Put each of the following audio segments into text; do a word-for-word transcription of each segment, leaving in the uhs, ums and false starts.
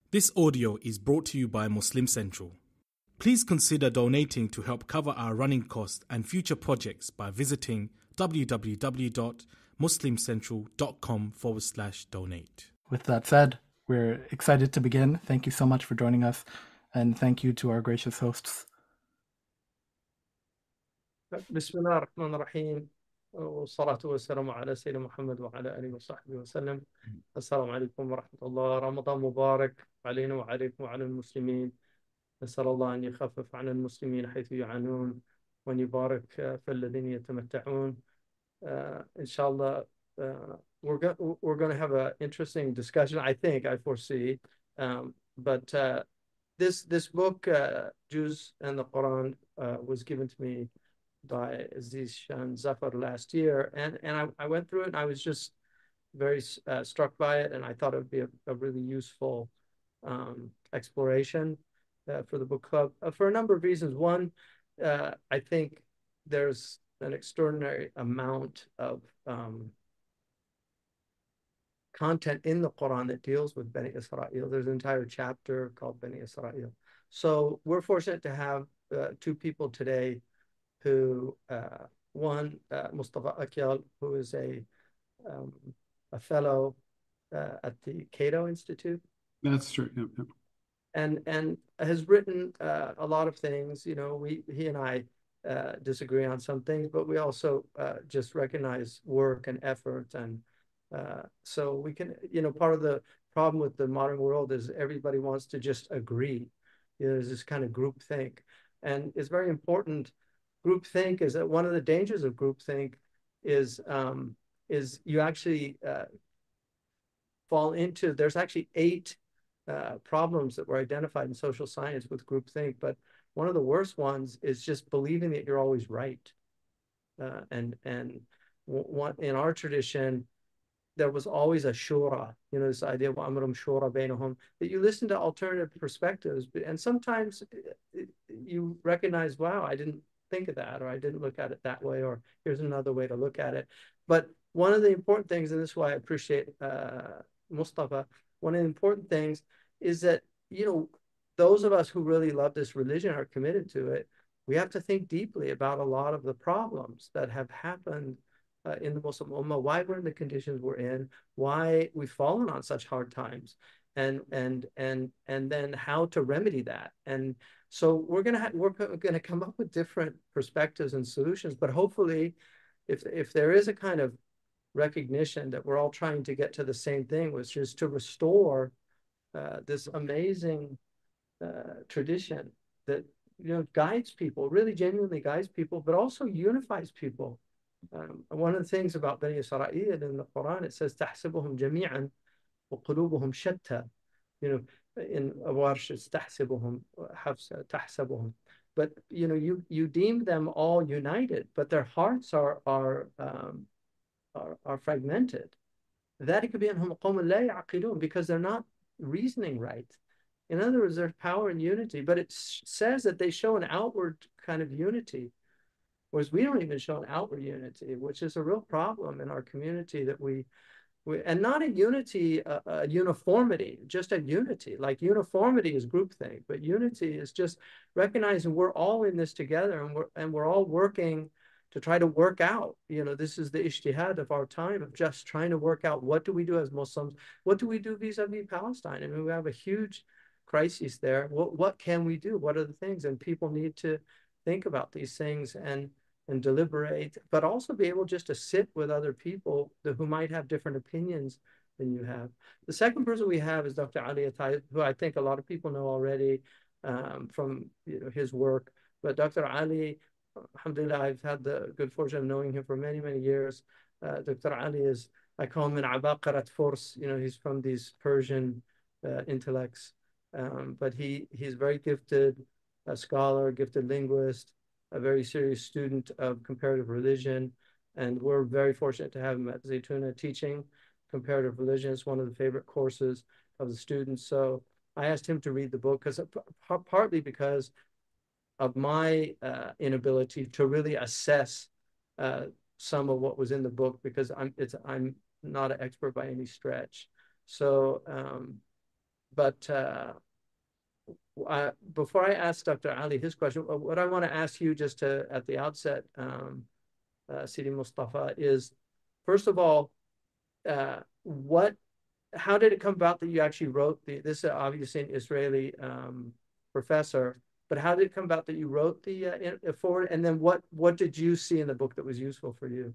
This audio is brought to you by Muslim Central. Please consider donating to help cover our running costs and future projects by visiting www.muslimcentral.com forward slash donate. With that said, we're excited to begin. Thank you so much for joining us, and thank you to our gracious hosts. بسم الله الرحمن الرحيم والصلاة والسلام على سيدنا محمد وعلى آله وصحبه وسلم. السلام عليكم ورحمة الله. رمضان مبارك علينا وعليكم وعلى المسلمين. نسأل الله أن يخفف عن المسلمين حيث يعانون وأن يبارك في الذين يتمتعون. Uh, inshallah, uh, we're going we're going to have an interesting discussion. I think I foresee, um, but uh, this this book, uh, Juz and the Quran, uh, was given to me by Aziz Shan Zafar last year, and and I, I went through it and I was just very uh, struck by it, and I thought it would be a, a really useful um, exploration uh, for the book club uh, for a number of reasons. One, uh, I think there's an extraordinary amount of um, content in the Quran that deals with Bani Israel. There's an entire chapter called Bani Israel. So we're fortunate to have uh, two people today who, uh, one, uh, Mustafa Akyal, who is a, um, a fellow uh, at the Cato Institute. That's true, yep, yep. And, and has written uh, a lot of things. You know, we he and I uh, disagree on some things, but we also uh, just recognize work and effort. And uh, so we can, you know, part of the problem with the modern world is everybody wants to just agree. You know, there's this kind of group think. And it's very important. Groupthink is that one of the dangers of groupthink is um, is you actually uh, fall into, there's actually eight uh, problems that were identified in social science with groupthink, but one of the worst ones is just believing that you're always right. Uh, and and one, in our tradition, there was always a shura, you know, this idea of amrum shura bainahum, that you listen to alternative perspectives, and sometimes you recognize, wow, I didn't think of that, or I didn't look at it that way, or here's another way to look at it. But one of the important things, and this is why I appreciate uh, Mustafa, one of the important things is that, you know, those of us who really love this religion are committed to it. We have to think deeply about a lot of the problems that have happened uh, in the Muslim Ummah, why we're in the conditions we're in, why we've fallen on such hard times, and and and and then how to remedy that. And so we're gonna have, we're gonna come up with different perspectives and solutions. But hopefully, if if there is a kind of recognition that we're all trying to get to the same thing, which is to restore uh, this amazing uh, tradition that, you know, guides people, really genuinely guides people, but also unifies people. Um, one of the things about Bani Israel in the Quran, it says تحسبهم جميعا وقلوبهم شتى. You know, in Warsh, it's تحسبهم, Hafsa, تحسبهم. But you know, you you deem them all united, but their hearts are are um, are, are fragmented. ذلك بأنهم قوم لا يعقلون, because they're not reasoning right. In other words, there's power in unity, but it says that they show an outward kind of unity, whereas we don't even show an outward unity, which is a real problem in our community, that we, we and not a unity, a, a uniformity, just a unity. Like uniformity is groupthink, but unity is just recognizing we're all in this together, and we're, and we're all working to try to work out, you know, this is the ijtihad of our time, of just trying to work out, what do we do as Muslims? What do we do vis-a-vis Palestine? I mean, we have a huge crisis there. What, what can we do? What are the things? And people need to think about these things and, and deliberate, but also be able just to sit with other people who might have different opinions than you have. The second person we have is Doctor Ali Attai, who I think a lot of people know already um, from, you know, his work. But Doctor Ali, alhamdulillah, I've had the good fortune of knowing him for many, many years. Uh, Doctor Ali is, I call him an abaqarat force. You know, he's from these Persian uh, intellects. Um, but he he's very gifted, a scholar, gifted linguist, a very serious student of comparative religion. And we're very fortunate to have him at Zaytuna teaching comparative religion. It's one of the favorite courses of the students. So I asked him to read the book, because partly because of my uh, inability to really assess uh, some of what was in the book, because I'm it's I'm not an expert by any stretch. So um, but uh, uh, before I ask Doctor Ali his question, what I want to ask you just to, at the outset, um, uh, Sidi Mustafa, is first of all, uh, what, how did it come about that you actually wrote the, this is obviously an Israeli um, professor, but how did it come about that you wrote the uh, in, forward? And then what, what did you see in the book that was useful for you?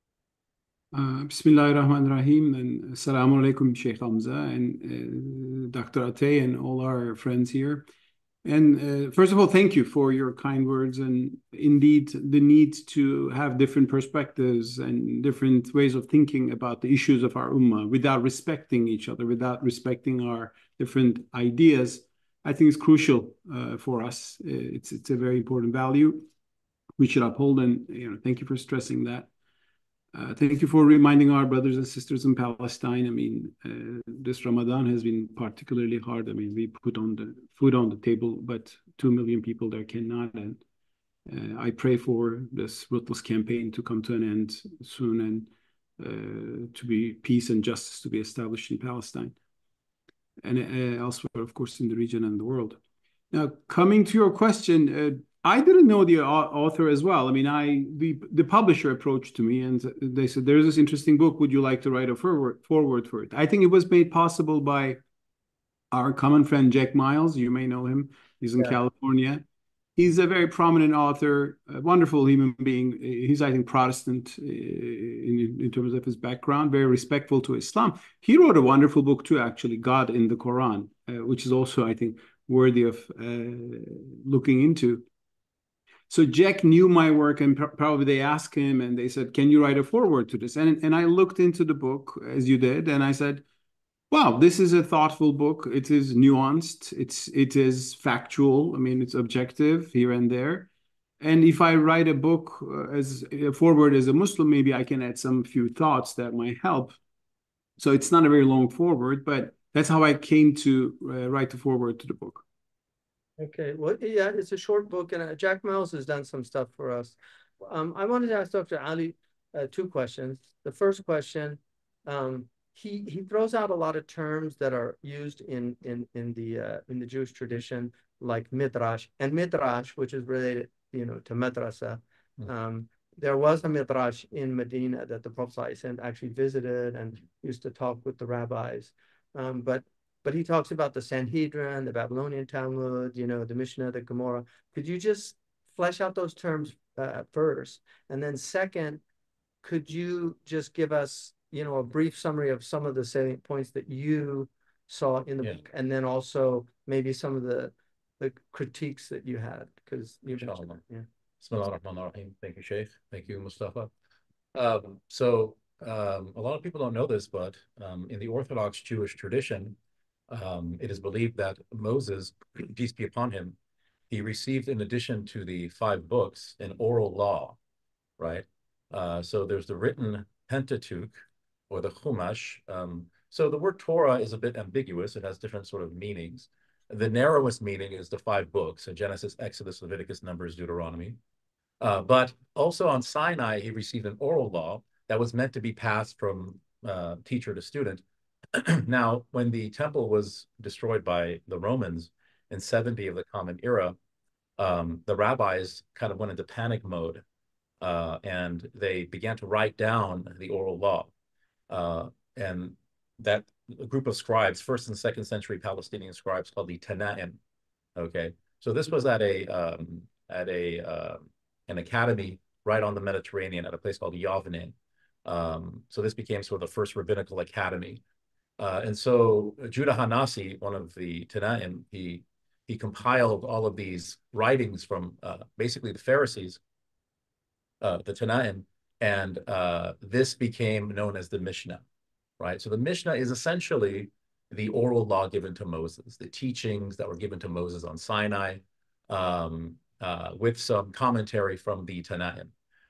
Uh, Bismillahirrahmanirrahim, and Assalamu alaikum, Sheikh Hamza, and uh, Doctor Atay, and all our friends here. And uh, first of all, thank you for your kind words. And indeed, the need to have different perspectives and different ways of thinking about the issues of our ummah without respecting each other, without respecting our different ideas, I think is crucial uh, for us. It's it's a very important value we should uphold. And you know, thank you for stressing that. Uh, thank you for reminding our brothers and sisters in Palestine. I mean, uh, this Ramadan has been particularly hard. I mean, we put on the food on the table, but two million people there cannot. And uh, I pray for this ruthless campaign to come to an end soon, and uh, to be peace and justice to be established in Palestine and uh, elsewhere, of course, in the region and the world. Now, coming to your question, uh, I didn't know the author as well. I mean, I the the publisher approached to me and they said, "There's this interesting book. Would you like to write a forward forward for it?" I think it was made possible by our common friend Jack Miles. You may know him. He's in yeah. California. He's a very prominent author, a wonderful human being. He's, I think, Protestant in, in terms of his background, very respectful to Islam. He wrote a wonderful book too, actually, God in the Quran, uh, which is also, I think, worthy of uh, looking into. So Jack knew my work, and pr probably they asked him and they said, "Can you write a foreword to this?" And, and I looked into the book, as you did, and I said, wow, this is a thoughtful book. It is nuanced. It's, it is factual. I mean, it's objective here and there. And if I write a book uh, as a foreword as a Muslim, maybe I can add some few thoughts that might help. So it's not a very long foreword, but that's how I came to uh, write the foreword to the book. Okay, well, yeah, it's a short book, and uh, Jack Miles has done some stuff for us. Um, I wanted to ask Doctor Ali uh, two questions. The first question, um, he he throws out a lot of terms that are used in in in the uh, in the Jewish tradition, like midrash and midrash, which is related, you know, to madrasa. Mm-hmm. Um, there was a midrash in Medina that the Prophet ﷺ actually visited and used to talk with the rabbis, um, but. But he talks about the Sanhedrin, the Babylonian Talmud, you know, the Mishnah, the Gemara. Could you just flesh out those terms uh, first? And then second, could you just give us, you know, a brief summary of some of the salient points that you saw in the yeah. book, and then also maybe some of the the critiques that you had, because you mentioned, yeah. Bismillah ar-Rahman ar-Rahim. Thank you, Sheikh. Thank you, Mustafa. Um, so um, a lot of people don't know this, but um, in the Orthodox Jewish tradition, Um, it is believed that Moses, peace be upon him, he received, in addition to the five books, an oral law, right? Uh, so there's the written Pentateuch, or the Chumash. Um, so the word Torah is a bit ambiguous. It has different sort of meanings. The narrowest meaning is the five books, so Genesis, Exodus, Leviticus, Numbers, Deuteronomy. Uh, but also on Sinai, he received an oral law that was meant to be passed from uh, teacher to student. Now, when the temple was destroyed by the Romans in seventy of the Common Era, um, the rabbis kind of went into panic mode, uh, and they began to write down the oral law. Uh, and that group of scribes, first and second century Palestinian scribes, called the Tana'im. Okay, so this was at a um, at a uh, an academy right on the Mediterranean at a place called Yavne. Um, so this became sort of the first rabbinical academy. Uh, and so Judah Hanasi, one of the Tana'im, he, he compiled all of these writings from uh, basically the Pharisees, uh, the Tana'im, and uh, this became known as the Mishnah, right? So the Mishnah is essentially the oral law given to Moses, the teachings that were given to Moses on Sinai, um, uh, with some commentary from the Tana'im.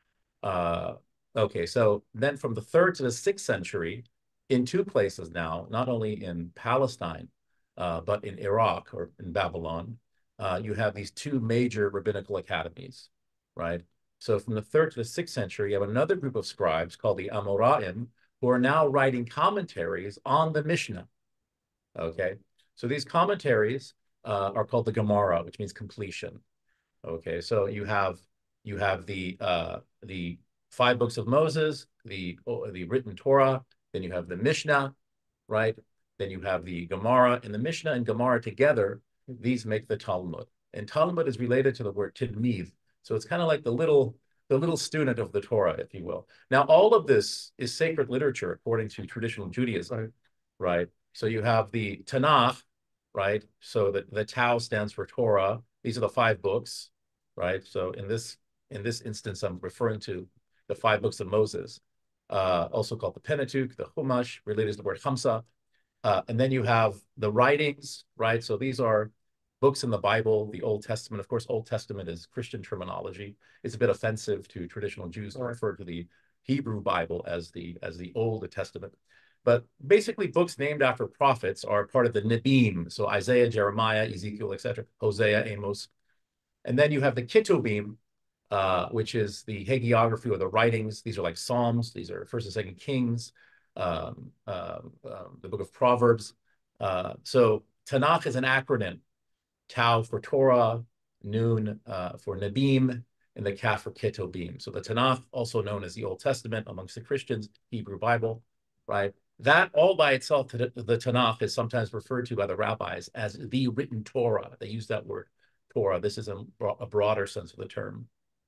Uh, okay, so then from the third to the sixth century, in two places now, not only in Palestine, uh, but in Iraq or in Babylon, uh, you have these two major rabbinical academies, right? So from the third to the sixth century, you have another group of scribes called the Amoraim, who are now writing commentaries on the Mishnah, okay? So these commentaries uh, are called the Gemara, which means completion. Okay, so you have you have the uh, the five books of Moses, the the written Torah, then you have the Mishnah, right? Then you have the Gemara, and the Mishnah and Gemara together, these make the Talmud. And Talmud is related to the word tilmid, so it's kind of like the little the little student of the Torah, if you will. Now, all of this is sacred literature according to traditional Judaism, right? right? So you have the Tanakh, right? So the, the Tau stands for Torah. These are the five books, right? So in this in this instance, I'm referring to the five books of Moses, uh, also called the Pentateuch, the Chumash, related to the word Chamsa. Uh, and then you have the writings, right? So these are books in the Bible, the Old Testament. Of course, Old Testament is Christian terminology. It's a bit offensive to traditional Jews to refer to the Hebrew Bible as the as the Old Testament. But basically, books named after prophets are part of the Nebiim. So Isaiah, Jeremiah, Ezekiel, et cetera, Hosea, Amos. And then you have the Ketubim, uh, which is the hagiography or the writings. These are like Psalms. These are First and Second Kings, um, uh, uh, the book of Proverbs. Uh, so Tanakh is an acronym. Tau for Torah, Nun uh, for Nebiim, and the Kaf for Ketubim. So the Tanakh, also known as the Old Testament amongst the Christians, Hebrew Bible, right? That all by itself, the, the Tanakh is sometimes referred to by the rabbis as the written Torah. They use that word, Torah. This is a, a broader sense of the term.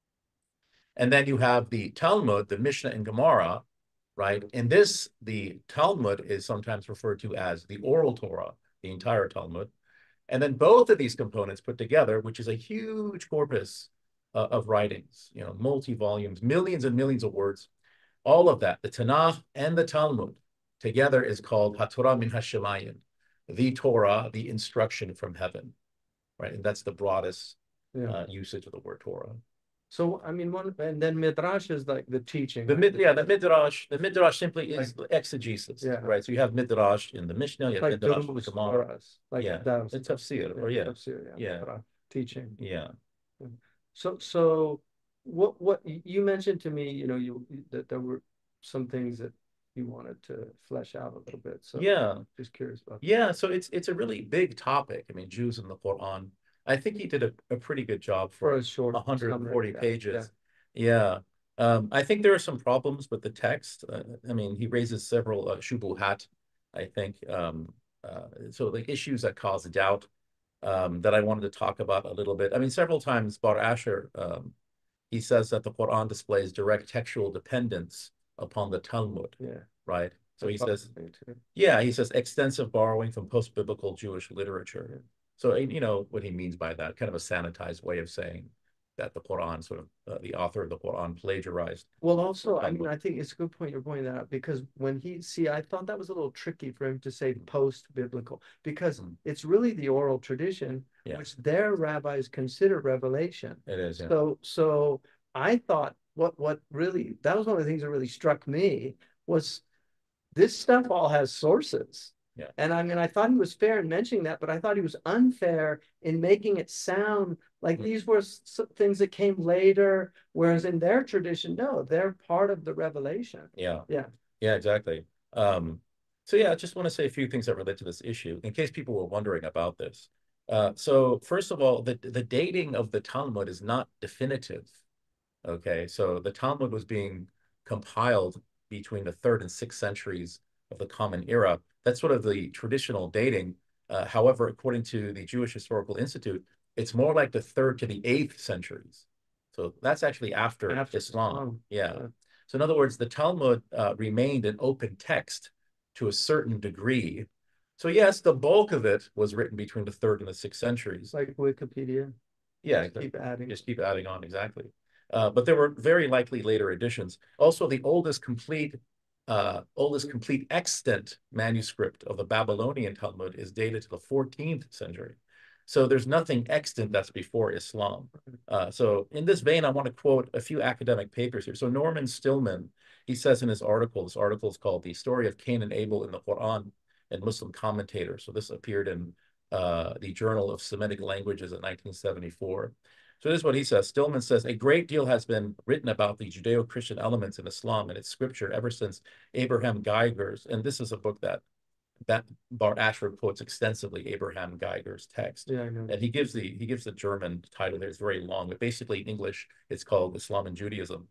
And then you have the Talmud, the Mishnah and Gemara, right? In this, the Talmud is sometimes referred to as the oral Torah, the entire Talmud. And then both of these components put together, which is a huge corpus uh, of writings, you know, multi-volumes, millions and millions of words, all of that, the Tanakh and the Talmud together is called HaTorah min HaShemayim, the Torah, the instruction from heaven, right? And that's the broadest yeah. uh, usage of the word Torah. So, I mean, one, and then Midrash is like the teaching. The mid, yeah, the Midrash, the Midrash simply is like, exegesis, yeah. right? So you have Midrash in the Mishnah, you have like Midrash in the Gemara. Like yeah, that it's tafsir, or yeah. Tafsir, yeah. yeah. Teaching. Yeah. So, so what, what you mentioned to me, you know, you that there were some things that you wanted to flesh out a little bit. So yeah, just curious about that. Yeah, so it's it's a really big topic. I mean, Jews in the Quran. I think he did a, a pretty good job for, for a short one hundred forty summary, pages. Yeah. yeah. Um, I think there are some problems with the text. Uh, I mean, he raises several uh, shubuhat, I think. Um, uh, so the issues that cause doubt um, that I wanted to talk about a little bit. I mean, several times Bar Asher, um, he says that the Quran displays direct textual dependence upon the Talmud, yeah. right? So he says, yeah, he says extensive borrowing from post-biblical Jewish literature. Yeah. So, you know, what he means by that, kind of a sanitized way of saying that the Quran, sort of, uh, the author of the Quran plagiarized. Well, also, I mean, I think it's a good point you're pointing that out, because when he, see, I thought that was a little tricky for him to say post-biblical, because mm. it's really the oral tradition, yeah. which their rabbis consider revelation. It is, yeah. So, so I thought what, what really, that was one of the things that really struck me, was this stuff all has sources. Yeah. And I mean, I thought he was fair in mentioning that, but I thought he was unfair in making it sound like mm-hmm. these were things that came later, whereas in their tradition, no, they're part of the revelation. Yeah. Yeah. Yeah, exactly. Um, so yeah, I just want to say a few things that relate to this issue in case people were wondering about this. Uh, so first of all, the, the dating of the Talmud is not definitive. Okay. So the Talmud was being compiled between the third and sixth centuries of the Common Era. That's sort of the traditional dating. Uh, however, according to the Jewish Historical Institute, it's more like the third to the eighth centuries. So that's actually after, after Islam. Islam. Yeah. yeah. So in other words, the Talmud uh, remained an open text to a certain degree. So yes, the bulk of it was written between the third and the sixth centuries. Like Wikipedia. Yeah. Just keep adding. Just keep adding on, exactly. Uh, but there were very likely later editions. Also, the oldest complete Uh, oldest complete extant manuscript of the Babylonian Talmud is dated to the fourteenth century. So there's nothing extant that's before Islam. Uh, so in this vein, I want to quote a few academic papers here. So Norman Stillman, he says in his article, this article is called The Story of Cain and Abel in the Quran and Muslim Commentators. So this appeared in uh, the Journal of Semitic Languages in nineteen seventy-four. So this is what he says. Stillman says, a great deal has been written about the Judeo-Christian elements in Islam and its scripture ever since Abraham Geiger's, and this is a book that that Bar Ashford quotes extensively Abraham Geiger's text. Yeah, I know. And he gives the he gives the German title there. It's very long, but basically in English, it's called Islam and Judaism.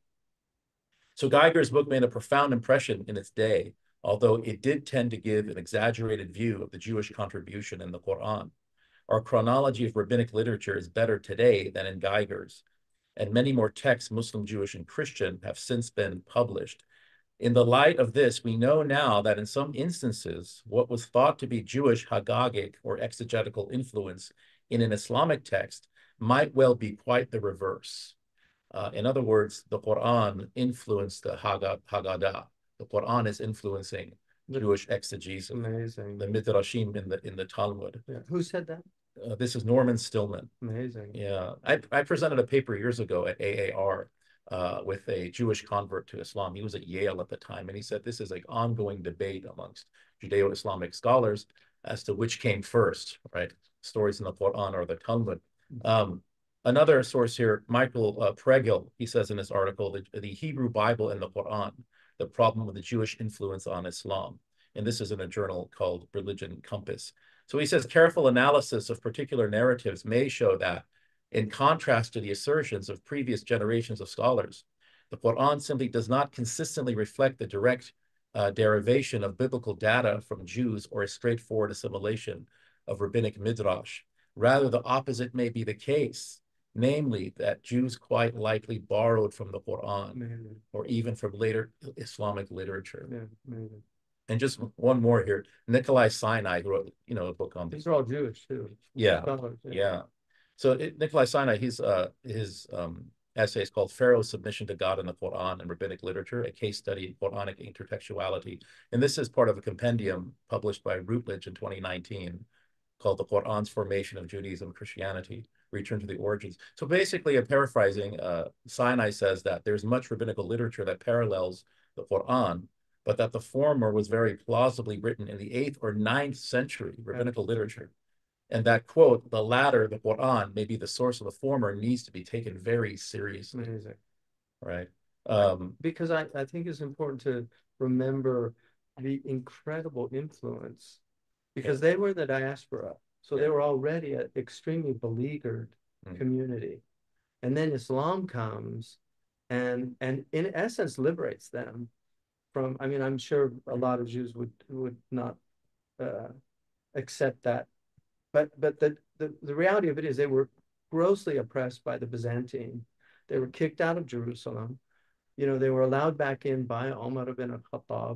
So Geiger's book made a profound impression in its day, although it did tend to give an exaggerated view of the Jewish contribution in the Quran. Our chronology of rabbinic literature is better today than in Geiger's, and many more texts, Muslim, Jewish, and Christian, have since been published. In the light of this, we know now that in some instances, what was thought to be Jewish Haggagic or exegetical influence in an Islamic text might well be quite the reverse. Uh, in other words, the Quran influenced the Haggadah. The Quran is influencing Jewish exegesis. Amazing. The Midrashim in the in the Talmud. Yeah. Who said that? Uh, this is Norman Stillman. Amazing. Yeah, I, I presented a paper years ago at A A R uh, with a Jewish convert to Islam. He was at Yale at the time, and he said this is like ongoing debate amongst Judeo-Islamic scholars as to which came first, right? Stories in the Quran or the Talmud. Um, another source here, Michael uh, Pregel, he says in this article, the, the Hebrew Bible and the Quran, the problem of the Jewish influence on Islam. And this is in a journal called Religion Compass. So he says careful analysis of particular narratives may show that, in contrast to the assertions of previous generations of scholars, the Quran simply does not consistently reflect the direct uh, derivation of biblical data from Jews or a straightforward assimilation of rabbinic midrash. Rather, the opposite may be the case, namely that Jews quite likely borrowed from the Quran Amazing. Or even from later Islamic literature. Yeah, amazing. And just one more here, Nikolai Sinai wrote, you know, a book on These are all Jewish too. Yeah, Scholars, yeah. So it, Nikolai Sinai, he's uh his um essay is called Pharaoh's Submission to God in the Quran and Rabbinic Literature, a case study in Quranic intertextuality. And this is part of a compendium published by Routledge in twenty nineteen called The Quran's Formation of Judaism and Christianity, Return to the Origins. So basically, I'm paraphrasing, uh, Sinai says that there's much rabbinical literature that parallels the Quran, but that the former was very plausibly written in the eighth or ninth century rabbinical literature. And that, quote, the latter, the Quran, may be the source of the former, needs to be taken very seriously. Amazing. Right. Um, because I, I think it's important to remember the incredible influence, because they were the diaspora. So they were already an extremely beleaguered mm. community. And then Islam comes and, and in essence liberates them from, I mean, I'm sure a lot of Jews would, would not uh, accept that. But but the, the, the reality of it is they were grossly oppressed by the Byzantine. They were kicked out of Jerusalem. You know, they were allowed back in by Umar ibn al-Khattab,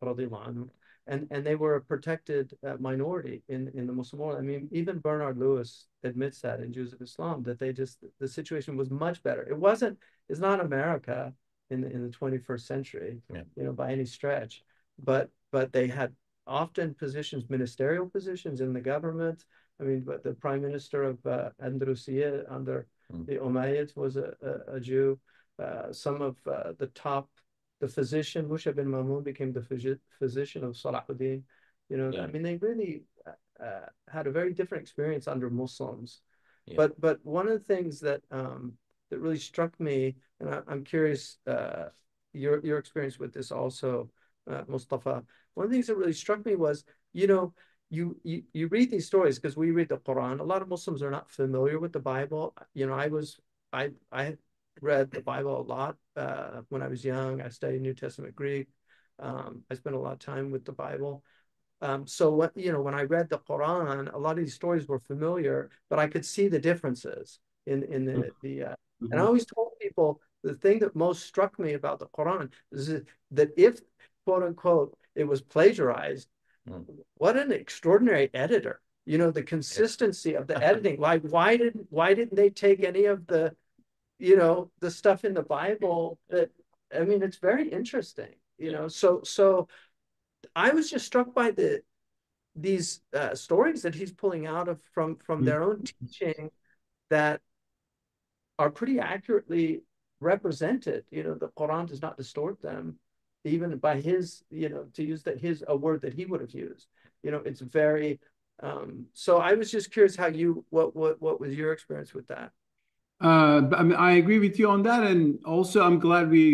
and, and they were a protected uh, minority in, in the Muslim world. I mean, even Bernard Lewis admits that in Jews of Islam, that they just, the situation was much better. It wasn't, it's not America in the, in the twenty-first century, yeah. you know, by any stretch, but, but they had often positions, ministerial positions in the government. I mean, but the prime minister of uh, Andalusia under mm. the Umayyads was a, a, a Jew. Uh, some of uh, the top, the physician, Musha bin Mamun became the phys physician of Salahuddin. You know, yeah. I mean, they really uh, had a very different experience under Muslims. Yeah. But but one of the things that um, that really struck me, and I, I'm curious uh, your your experience with this also, uh, Mustafa. One of the things that really struck me was, you know, you you, you read these stories because we read the Quran. A lot of Muslims are not familiar with the Bible. You know, I was I I read the Bible a lot uh, when I was young. I studied New Testament Greek. Um, I spent a lot of time with the Bible. Um, so what you know, when I read the Quran, a lot of these stories were familiar, but I could see the differences in in the the. Uh, mm-hmm. And I always told people the thing that most struck me about the Quran is that if, quote unquote, it was plagiarized, mm. what an extraordinary editor. You know, the consistency yeah. of the editing. Like, why didn't why didn't they take any of the, you know, the stuff in the Bible that, I mean, it's very interesting, you know. So so I was just struck by the these uh, stories that he's pulling out of from from mm. their own teaching that are pretty accurately represented. You know, the Quran does not distort them, even by his, you know, to use that his a word that he would have used. You know, it's very um so I was just curious how you what what what was your experience with that? Uh, I mean, I agree with you on that, and also I'm glad we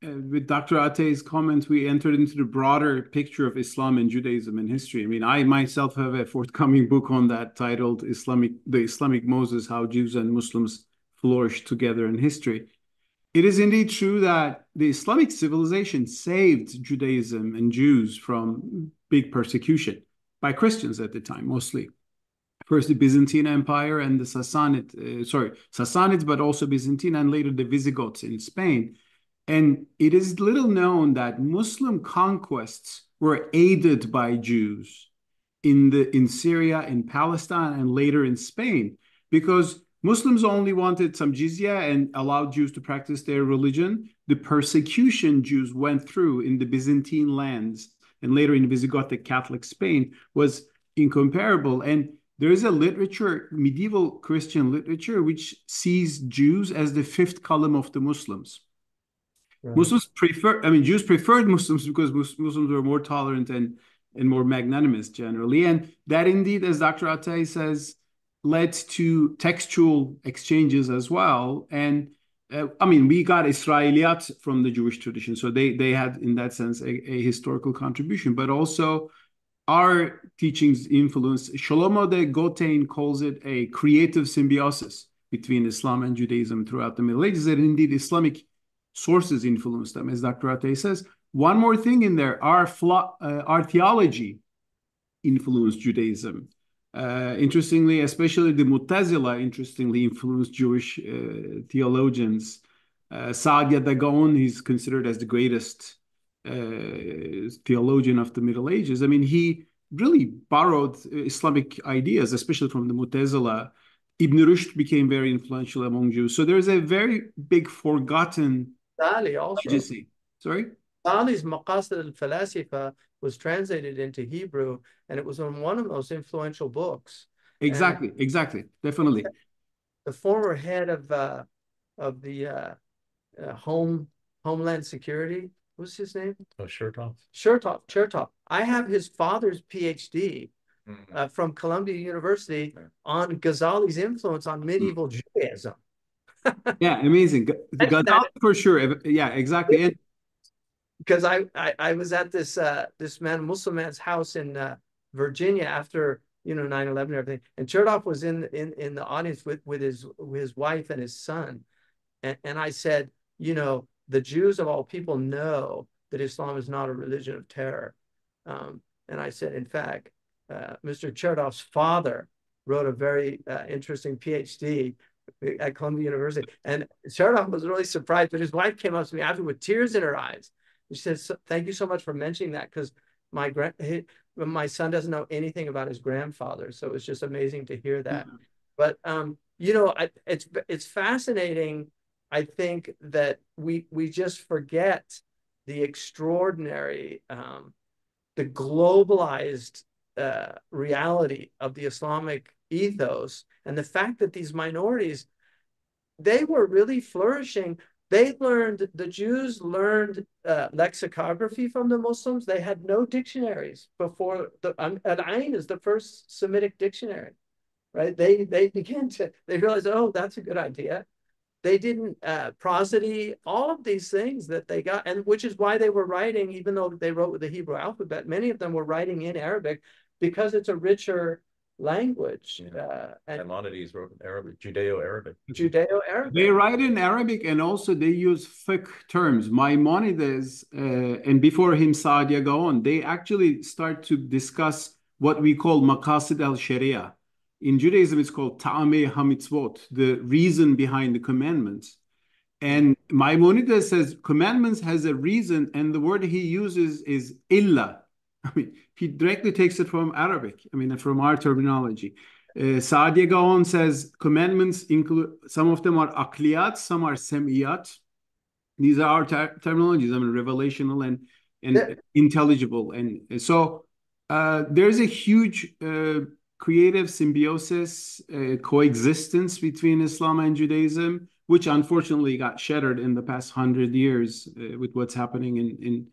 uh, with Doctor Atay's comments, we entered into the broader picture of Islam and Judaism and history. I mean, I myself have a forthcoming book on that titled Islamic, The Islamic Moses, How Jews and Muslims Flourished Together in History. It is indeed true that the Islamic civilization saved Judaism and Jews from big persecution by Christians at the time, mostly. First, the Byzantine Empire and the Sassanid, uh, sorry, Sassanids, but also Byzantine, and later the Visigoths in Spain. And it is little known that Muslim conquests were aided by Jews in the in Syria, in Palestine, and later in Spain, because Muslims only wanted some jizya and allowed Jews to practice their religion. The persecution Jews went through in the Byzantine lands and later in Visigothic Catholic Spain was incomparable. And there is a literature, medieval Christian literature, which sees Jews as the fifth column of the Muslims. Right. Muslims prefer, I mean, Jews preferred Muslims because Muslims were more tolerant and, and more magnanimous generally. And that indeed, as Doctor Atay says, led to textual exchanges as well. And uh, I mean, we got Israeliyat from the Jewish tradition. So they, they had, in that sense, a, a historical contribution, but also our teachings influence. Shlomo de Gotein calls it a creative symbiosis between Islam and Judaism throughout the Middle Ages, and indeed Islamic sources influenced them, as Doctor Atay says. One more thing in there, our, uh, our theology influenced Judaism. Uh, interestingly, especially the Mu'tazila, interestingly influenced Jewish uh, theologians. Uh, Saadia Dagon, he's considered as the greatest uh, theologian of the Middle Ages. I mean, he really borrowed Islamic ideas, especially from the Mu'tazila. Ibn Rushd became very influential among Jews. So there's a very big forgotten Ghazali also. legacy. Sorry? Ghazali's Maqasid al-Falasifa was translated into Hebrew, and it was on one of the most influential books. Exactly, and exactly, definitely. The former head of uh, of the uh, uh, Home Homeland Security, what's his name? Oh, Chertoff. Chertoff, Chertoff. I have his father's PhD mm-hmm. uh, from Columbia University yeah. on Ghazali's influence on medieval mm-hmm. Judaism. Yeah, amazing. Ghazali for sure. Yeah, exactly. And because I, I I was at this uh this man Muslim man's house in uh, Virginia after you know nine eleven and everything, and Chertoff was in in in the audience with with his with his wife and his son, and and I said, you know, the Jews of all people know that Islam is not a religion of terror, um, and I said, in fact, uh, Mister Chertoff's father wrote a very uh, interesting PhD at Columbia University, and Chertoff was really surprised, but his wife came up to me after with tears in her eyes. She says, thank you so much for mentioning that, because my grand, my son doesn't know anything about his grandfather. So it was just amazing to hear that. Mm-hmm. But, um, you know, I, it's it's fascinating, I think, that we, we just forget the extraordinary, um, the globalized uh, reality of the Islamic ethos, and the fact that these minorities, they were really flourishing. They learned, the Jews learned uh, lexicography from the Muslims. They had no dictionaries before. The um, Al-Ain is the first Semitic dictionary, right? They they began to, they realized, oh, that's a good idea. They didn't, uh, prosody, all of these things that they got, and which is why they were writing, even though they wrote with the Hebrew alphabet, many of them were writing in Arabic because it's a richer language. Yeah. Uh, and Maimonides wrote in Arabic, Judeo-Arabic. Judeo-Arabic. They write in Arabic, and also they use fiqh terms. Maimonides, uh, and before him, Saadia Gaon, they actually start to discuss what we call maqasid al-sharia. In Judaism, it's called ta'ameh hamitzvot, the reason behind the commandments. And Maimonides says commandments has a reason, and the word he uses is illa. I mean, he directly takes it from Arabic, I mean, from our terminology. Uh, Saadia Gaon says commandments include, some of them are akliyat, some are semiyat. These are our ter terminologies, I mean, revelational and, and yeah. intelligible. And so uh, there's a huge uh, creative symbiosis, uh, coexistence between Islam and Judaism, which unfortunately got shattered in the past hundred years uh, with what's happening in, in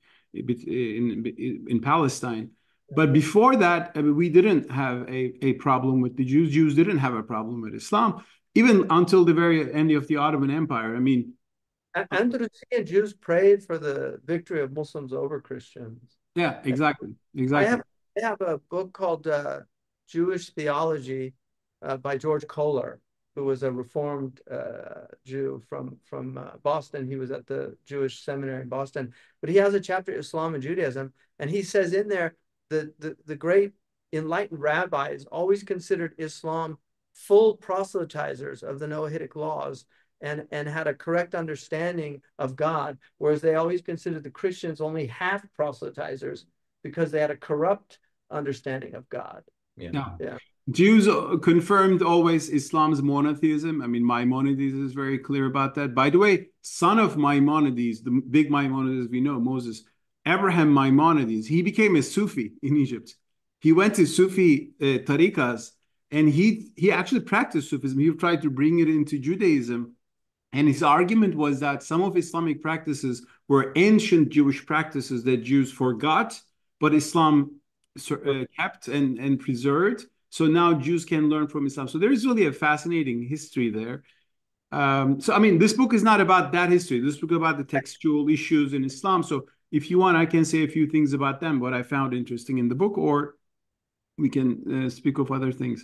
In, in, in Palestine. But before that, I mean, we didn't have a, a problem with the Jews. Jews didn't have a problem with Islam, even until the very end of the Ottoman Empire. I mean, Andalusian Jews prayed for the victory of Muslims over Christians. Yeah, exactly, exactly. I have I have a book called uh, Jewish Theology uh, by George Kohler, who was a Reformed uh, Jew from from uh, Boston. He was at the Jewish Seminary in Boston, but he has a chapter Islam and Judaism, and he says in there the the, the great enlightened rabbis always considered Islam full proselytizers of the Noahidic laws, and and had a correct understanding of God, whereas they always considered the Christians only half proselytizers because they had a corrupt understanding of God. Yeah. Yeah. Yeah. Jews confirmed always Islam's monotheism. I mean, Maimonides is very clear about that. By the way, son of Maimonides, the big Maimonides we know, Moses, Abraham Maimonides, he became a Sufi in Egypt. He went to Sufi uh, tariqas, and he he actually practiced Sufism. He tried to bring it into Judaism. And his argument was that some of Islamic practices were ancient Jewish practices that Jews forgot, but Islam uh, kept and, and preserved. So now Jews can learn from Islam. So there is really a fascinating history there. Um, so, I mean, this book is not about that history. This book is about the textual issues in Islam. So if you want, I can say a few things about them, what I found interesting in the book, or we can uh, speak of other things.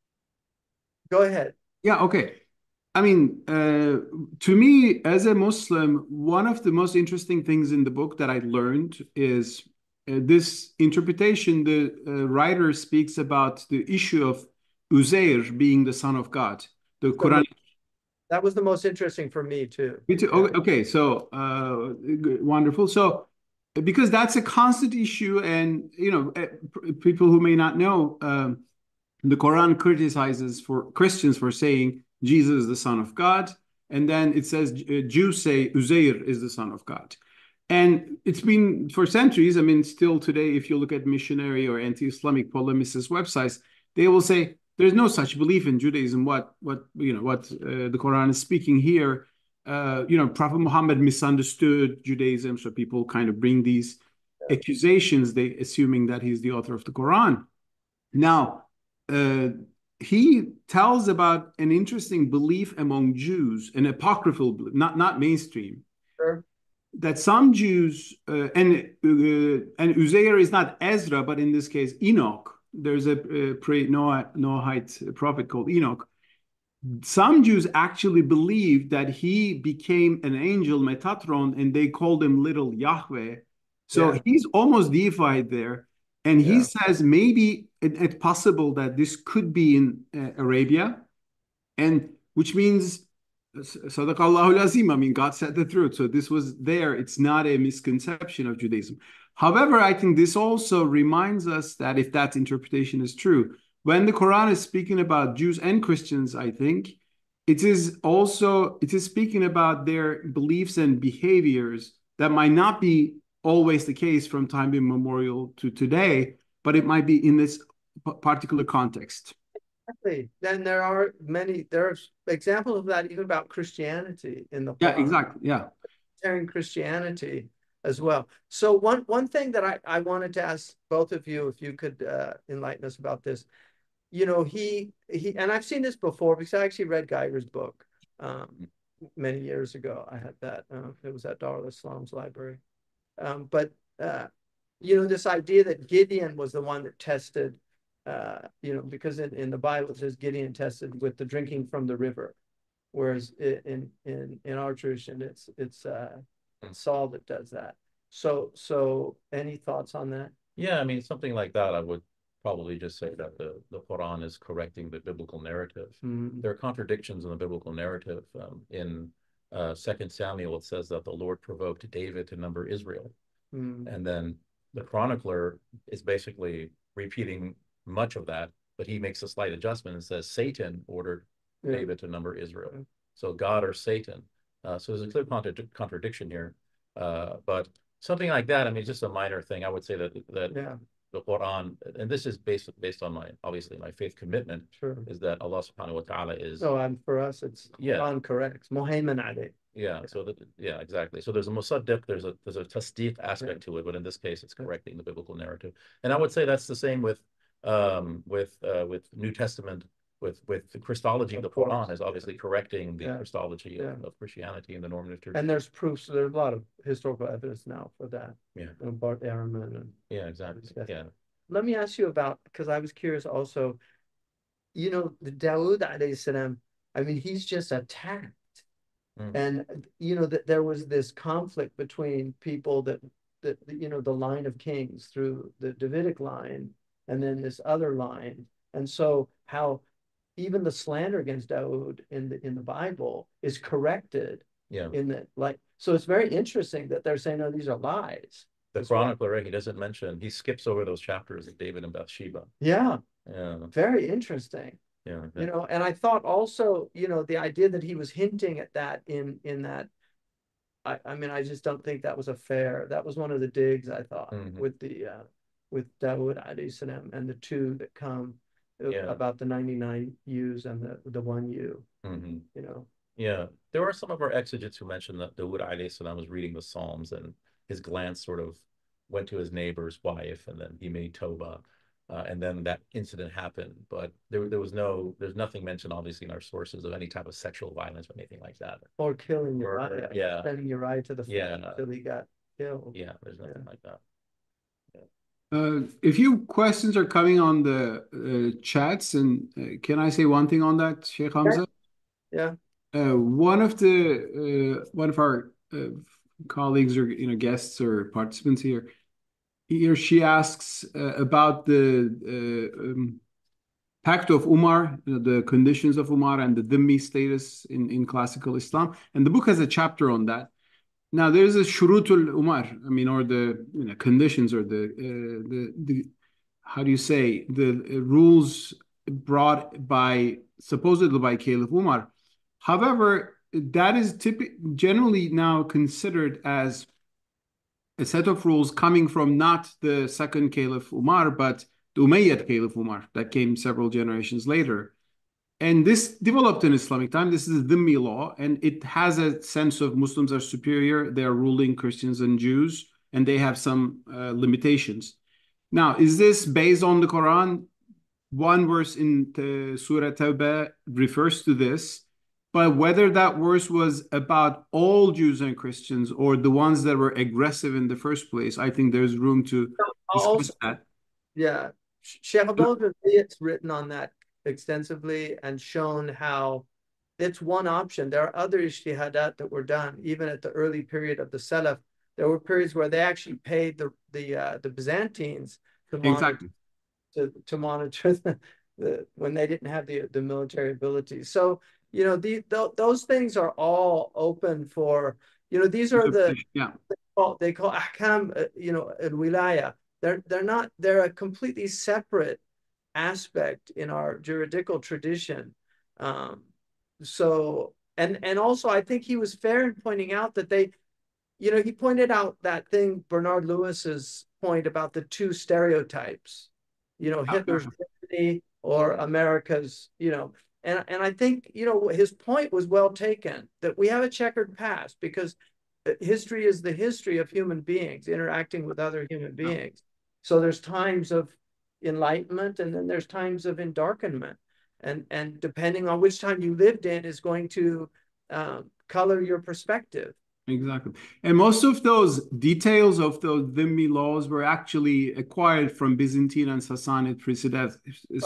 Go ahead. Yeah, okay. I mean, uh, to me, as a Muslim, one of the most interesting things in the book that I learned is uh, this interpretation. The uh, writer speaks about the issue of Uzair being the son of God. The Quran. That was the most interesting for me too. Me too. Okay, okay, so uh, wonderful. So, because that's a constant issue, and you know, people who may not know, um, the Quran criticizes for Christians for saying Jesus is the son of God. And then it says uh, Jews say Uzair is the son of God. And it's been for centuries. I mean, still today, if you look at missionary or anti-Islamic polemicist websites, they will say there's no such belief in Judaism. What, what you know, what uh, the Quran is speaking here, uh, you know, Prophet Muhammad misunderstood Judaism. So people kind of bring these accusations, they assuming that he's the author of the Quran. Now, uh, he tells about an interesting belief among Jews, an apocryphal belief, not, not mainstream, sure. that some Jews, uh, and, uh, and Uzair is not Ezra, but in this case, Enoch. There's a, a pre-Noahite prophet called Enoch. Some Jews actually believe that he became an angel, Metatron, and they called him little Yahweh. So yeah. He's almost deified there. And he yeah. says maybe it, it's possible that this could be in uh, Arabia, and which means, Sadaqallahu al-Azim, I mean, God said the truth. So this was there. It's not a misconception of Judaism. However, I think this also reminds us that if that interpretation is true, when the Quran is speaking about Jews and Christians, I think it is also, it is speaking about their beliefs and behaviors that might not be always the case from time immemorial to today, but it might be in this particular context. Exactly. Then there are many, there's examples of that even about Christianity in the Quran. Yeah, exactly. Yeah. Christianity as well. So one, one thing that I, I wanted to ask both of you, if you could uh, enlighten us about this, you know, he, he, and I've seen this before because I actually read Geiger's book um, many years ago. I had that, uh, it was at Dar al-Islam's library. Um, but, uh, you know, this idea that Gideon was the one that tested, uh, you know, because in, in the Bible it says Gideon tested with the drinking from the river, whereas in in in our tradition it's it's uh, Saul that does that. So so any thoughts on that? Yeah, I mean something like that. I would probably just say that the the Quran is correcting the biblical narrative. Mm-hmm. There are contradictions in the biblical narrative. Um, in uh, Second Samuel, it says that the Lord provoked David to number Israel, mm-hmm. and then the chronicler is basically repeating much of that, but he makes a slight adjustment and says Satan ordered yeah. David to number Israel. Yeah. So God or Satan. Uh, so there's a clear contra contradiction here. Uh, but something like that, I mean, just a minor thing. I would say that that yeah. the Quran, and this is based based on my obviously my faith commitment, sure. is that Allah Subhanahu wa Taala is. Oh, and for us, it's yeah. Quran correct. Muhaymin alayh. Yeah, so that, yeah, exactly. So there's a musaddiq, there's a there's a tasdiq aspect yeah. to it, but in this case, it's correcting yeah. the biblical narrative. And I would say that's the same with um, with uh, with New Testament with with the Christology of the course. Quran is obviously correcting the Yeah. Christology of, Yeah. of Christianity and the normative tradition. And there's proofs. There's a lot of historical evidence now for that. Yeah. And Bart Ehrman and Yeah, exactly. discuss. Yeah. Let me ask you about, because I was curious also, you know, the Dawood alayhi salam, I mean, he's just attacked. Mm. And, you know, that there was this conflict between people that, that, you know, the line of kings through the Davidic line and then this other line. And so how even the slander against Dawood in the, in the Bible is corrected Yeah. in the, like, so it's very interesting that they're saying, no, these are lies. The as well. chronicler, he doesn't mention, he skips over those chapters of David and Bathsheba. Yeah, Yeah. very interesting. Yeah. You know, and I thought also, you know, the idea that he was hinting at that in in that, I, I mean, I just don't think that was a fair, that was one of the digs I thought Mhm. with the uh with Dawood alayhi salam and the two that come uh, Yeah. about the ninety-nine U's and the the one U, Mhm. you know. Yeah. There were some of our exegetes who mentioned that Dawood alayhi salam was reading the Psalms and his glance sort of went to his neighbor's wife and then he made Toba. Uh, and then that incident happened, but there, there was no, there's nothing mentioned, obviously, in our sources of any type of sexual violence or anything like that. Or killing Murder, Uriah, yeah. sending Uriah to the front Yeah. until he got killed. Yeah, there's nothing Yeah. like that. Uh, a few questions are coming on the uh, chats, and uh, can I say one thing on that, Sheikh Hamza? Yeah. Uh, one of the uh, one of our uh, colleagues or you know guests or participants here, he or she asks uh, about the uh, um, Pact of Umar, you know, the conditions of Umar, and the dhimmi status in, in classical Islam, and the book has a chapter on that. Now there's a shurutul Umar, I mean, or the you know conditions or the uh, the the how do you say the uh, rules brought by supposedly by Caliph Umar. However, that is typically generally now considered as a set of rules coming from not the second Caliph Umar, but the Umayyad Caliph Umar that came several generations later. And this developed in Islamic time. This is a dhimmi law, and it has a sense of Muslims are superior. They are ruling Christians and Jews, and they have some uh, limitations. Now, is this based on the Quran? One verse in the Surah Tawbah refers to this, but whether that verse was about all Jews and Christians or the ones that were aggressive in the first place, I think there's room to discuss Also, that. yeah, Sheikh Abdullah bin Zayed's written on that extensively and shown how it's one option. There are other ijtihadat that were done even at the early period of the Salaf. There were periods where they actually paid the the uh, the Byzantines to monitor Exactly. to, to monitor the, the when they didn't have the the military abilities. So you know the, the those things are all open for you know these are the Yeah. they call, they call ahkam uh, you know al-wilaya. They're they're not they're a completely separate aspect in our juridical tradition. Um, so and and also I think he was fair in pointing out that they, you know, he pointed out that thing Bernard Lewis's point about the two stereotypes, you know, Hitler's Germany or America's, you know, and and I think you know his point was well taken that we have a checkered past because history is the history of human beings interacting with other human beings. So there's times of enlightenment and then there's times of endarkenment, and and depending on which time you lived in is going to um, color your perspective. Exactly. And most of those details of those dhimmi laws were actually acquired from Byzantine and Sassanid precedents,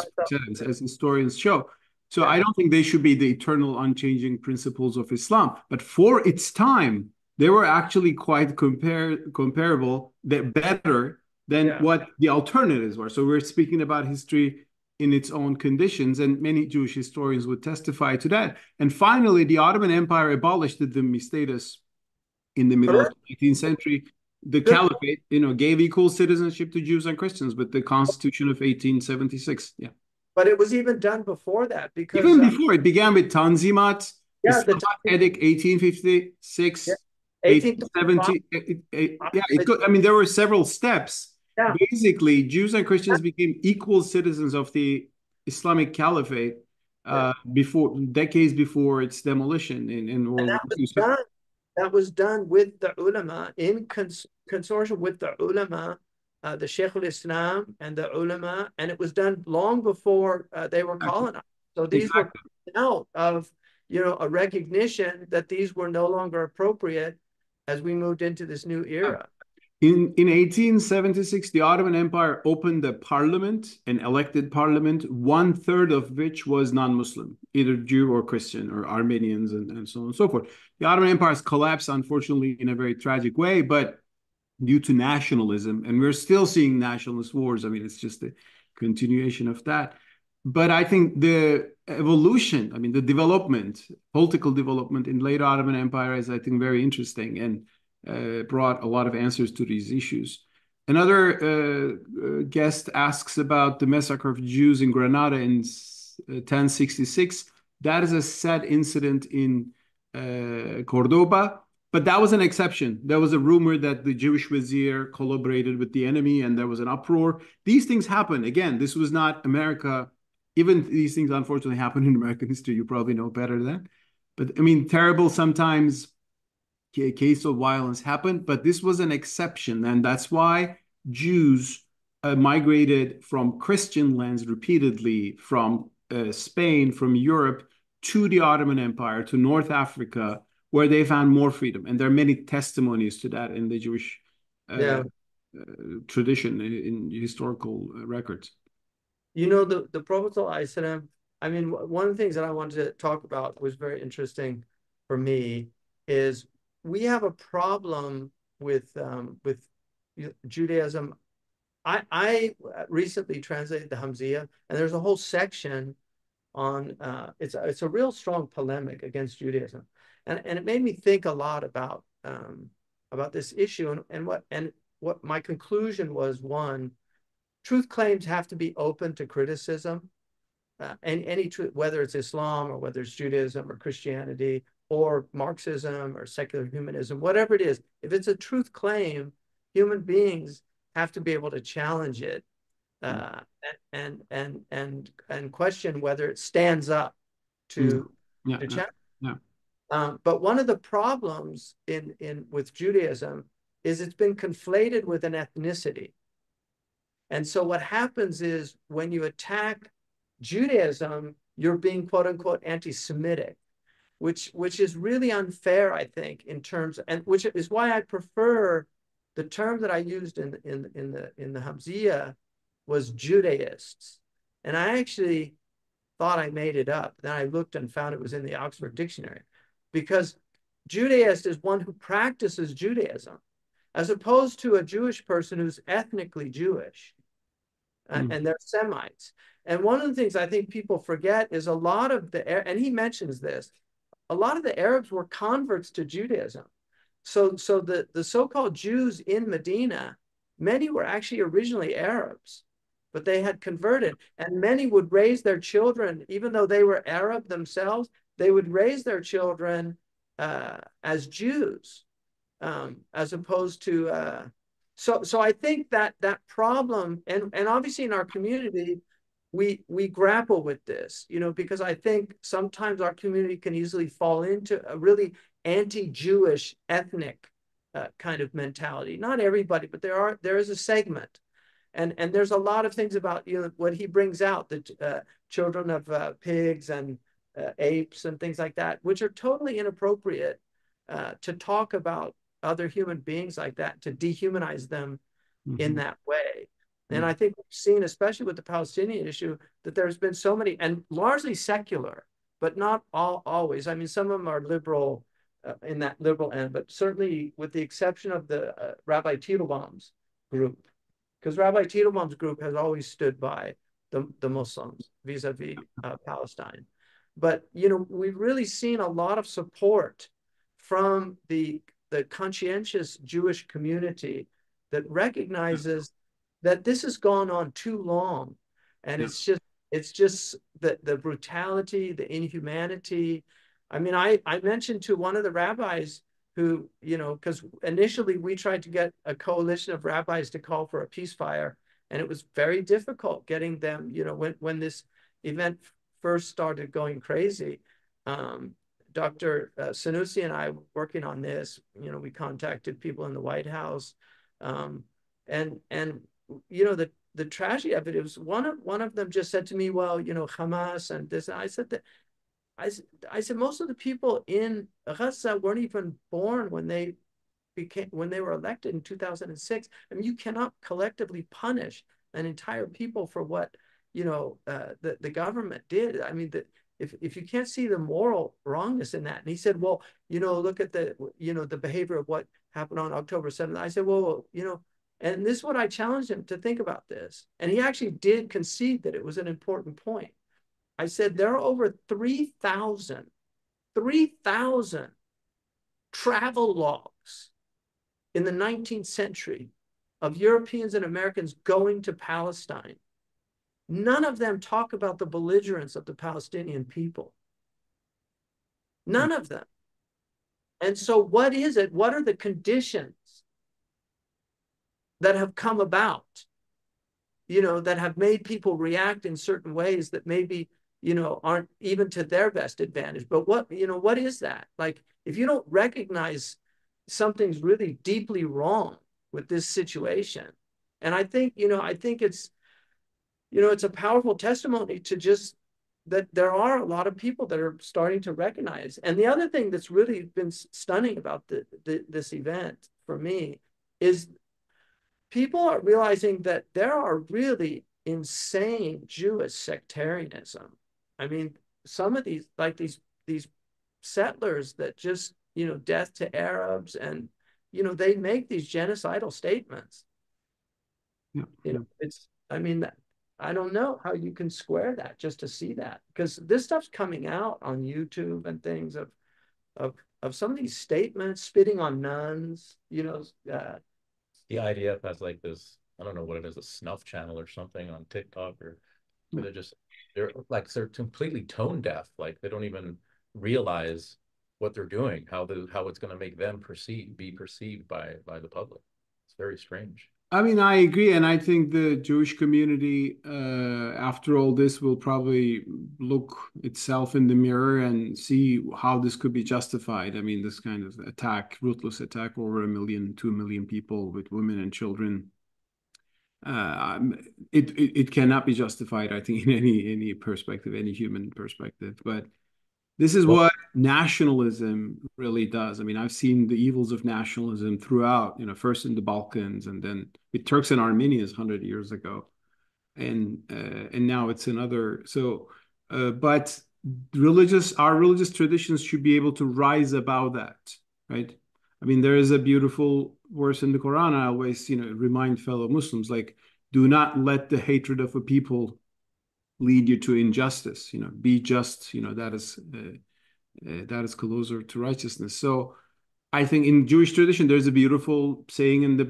as historians show. So Yeah. I don't think they should be the eternal unchanging principles of Islam. But for its time, they were actually quite compare, comparable, they're better than Yeah. what the alternatives were. So we're speaking about history in its own conditions, and many Jewish historians would testify to that. And finally, the Ottoman Empire abolished the dhimmi status in the middle of the eighteenth century. The caliphate, you know, gave equal citizenship to Jews and Christians with the Constitution of eighteen seventy-six. Yeah. But it was even done before that because Even uh, before, it began with Tanzimat, yeah, the Islamat Edict, eighteen fifty-six, Yeah. eighteen seventy. It, it, yeah, it could, I mean, there were several steps. Yeah. Basically, Jews and Christians became equal citizens of the Islamic Caliphate uh, Yeah. before decades before its demolition in, in World And War that Two. was done. That was done with the ulama in cons consortium with the ulama, uh, the Sheikh al-Islam and the ulama, and it was done long before uh, they were colonized. So these Exactly. were out of, you know, a recognition that these were no longer appropriate as we moved into this new era. In, in eighteen seventy-six, the Ottoman Empire opened a parliament, an elected parliament, one third of which was non-Muslim, either Jew or Christian or Armenians and, and so on and so forth. The Ottoman Empire has collapsed, unfortunately, in a very tragic way, but due to nationalism, and we're still seeing nationalist wars. I mean, it's just a continuation of that. But I think the evolution, I mean, the development, political development in late Ottoman Empire is, I think, very interesting and uh, brought a lot of answers to these issues. Another uh, uh, guest asks about the massacre of Jews in Granada in uh, ten sixty-six. That is a sad incident in uh, Cordoba, but that was an exception. There was a rumor that the Jewish vizier collaborated with the enemy and there was an uproar. These things happen. Again, this was not America. Even these things, unfortunately, happen in American history. You probably know better than that. But I mean, terrible sometimes case of violence happened, but this was an exception. And that's why Jews uh, migrated from Christian lands repeatedly from uh, Spain, from Europe to the Ottoman Empire, to North Africa, where they found more freedom. And there are many testimonies to that in the Jewish uh, Yeah. uh, tradition, in, in historical uh, records. You know, the, the Prophet ﷺ, I mean, one of the things that I wanted to talk about was very interesting for me is we have a problem with um, with Judaism. I, I recently translated the Hamziya, and there's a whole section on, uh, it's, it's a real strong polemic against Judaism. And, and it made me think a lot about, um, about this issue and, and, what, and what my conclusion was. One, truth claims have to be open to criticism. Uh, and any truth, whether it's Islam or whether it's Judaism or Christianity or Marxism or secular humanism, whatever it is, if it's a truth claim, human beings have to be able to challenge it uh, and and and and question whether it stands up to, yeah, to yeah, challenge. yeah. Um, but one of the problems in in with Judaism is it's been conflated with an ethnicity. And so what happens is when you attack Judaism, you're being quote unquote anti-Semitic, which which is really unfair, I think, in terms, and which is why I prefer the term that I used in in in the in the Hamziya was Judaists, and I actually thought I made it up. Then I looked and found it was in the Oxford Dictionary, because Judaist is one who practices Judaism, as opposed to a Jewish person who's ethnically Jewish. Mm. And they're Semites. And one of the things I think people forget is a lot of the, and he mentions this, a lot of the Arabs were converts to Judaism. So, so the, the so-called Jews in Medina, many were actually originally Arabs, but they had converted. And many would raise their children, even though they were Arab themselves, they would raise their children uh, as Jews, um, as opposed to, uh, So, so I think that that problem, and, and obviously in our community, we we grapple with this, you know, because I think sometimes our community can easily fall into a really anti-Jewish ethnic uh, kind of mentality. Not everybody, but there are there is a segment, and and there's a lot of things about, you know, what he brings out, the uh, children of uh, pigs and uh, apes and things like that, which are totally inappropriate uh, to talk about other human beings like that, to dehumanize them mm-hmm. in that way. And I think we've seen, especially with the Palestinian issue, that there's been so many, and largely secular, but not all always. I mean, some of them are liberal uh, in that liberal end, but certainly with the exception of the uh, Rabbi Teitelbaum's group, because Rabbi Teitelbaum's group has always stood by the, the Muslims vis-a-vis uh, Palestine. But, you know, we've really seen a lot of support from the, the conscientious Jewish community that recognizes that this has gone on too long, and yeah. it's just it's just the the brutality, the inhumanity. I mean, I I mentioned to one of the rabbis who, you know, because initially we tried to get a coalition of rabbis to call for a ceasefire, and it was very difficult getting them. You know, when when this event first started going crazy, um, Doctor Uh, Sanusi and I were working on this. You know, we contacted people in the White House, um, and and. You know, the, the tragedy of it, it was one of one of them just said to me, well, you know, Hamas and this. And I said that I, I said most of the people in Gaza weren't even born when they became when they were elected in two thousand six. I mean, you cannot collectively punish an entire people for what, you know, uh, the, the government did. I mean, the, if, if you can't see the moral wrongness in that. And he said, well, you know, look at the, you know, the behavior of what happened on October seventh. I said, well, you know, and this is what I challenged him to think about this. And he actually did concede that it was an important point. I said, there are over three thousand, three thousand travel logs in the nineteenth century of Europeans and Americans going to Palestine. None of them talk about the belligerence of the Palestinian people. None of them. And so what is it? What are the conditions that have come about, you know, that have made people react in certain ways that maybe, you know, aren't even to their best advantage? But what, you know, what is that? Like, if you don't recognize something's really deeply wrong with this situation, and I think, you know, I think it's, you know, it's a powerful testimony to just that there are a lot of people that are starting to recognize. And the other thing that's really been stunning about the, the, this event for me is people are realizing that there are really insane Jewish sectarianism. I mean, some of these, like these, these settlers that just, you know, death to Arabs, and, you know, they make these genocidal statements. Yeah. You know, it's, I mean, I don't know how you can square that just to see that, because this stuff's coming out on YouTube and things of, of, of some of these statements, spitting on nuns, you know. Uh, the I D F has like this, I don't know what it is, a snuff channel or something on TikTok, or mm. they're just, they're like, they're completely tone deaf. Like they don't even realize what they're doing, how the, how it's going to make them perceive, be perceived by, by the public. It's very strange. I mean, I agree. And I think the Jewish community, uh, after all this, will probably look itself in the mirror and see how this could be justified. I mean, this kind of attack, ruthless attack over a million, two million people with women and children. Uh, it, it, it cannot be justified, I think, in any, any perspective, any human perspective. But this is what nationalism really does. I mean, I've seen the evils of nationalism throughout, you know, first in the Balkans and then with Turks and Armenians one hundred years ago. And uh, and now it's another. So, uh, but religious, our religious traditions should be able to rise above that, right? I mean, there is a beautiful verse in the Quran. I always, you know, remind fellow Muslims, like, do not let the hatred of a people lead you to injustice. You know, be just. You know, that is uh, uh, that is closer to righteousness. So, I think in Jewish tradition there's a beautiful saying in the,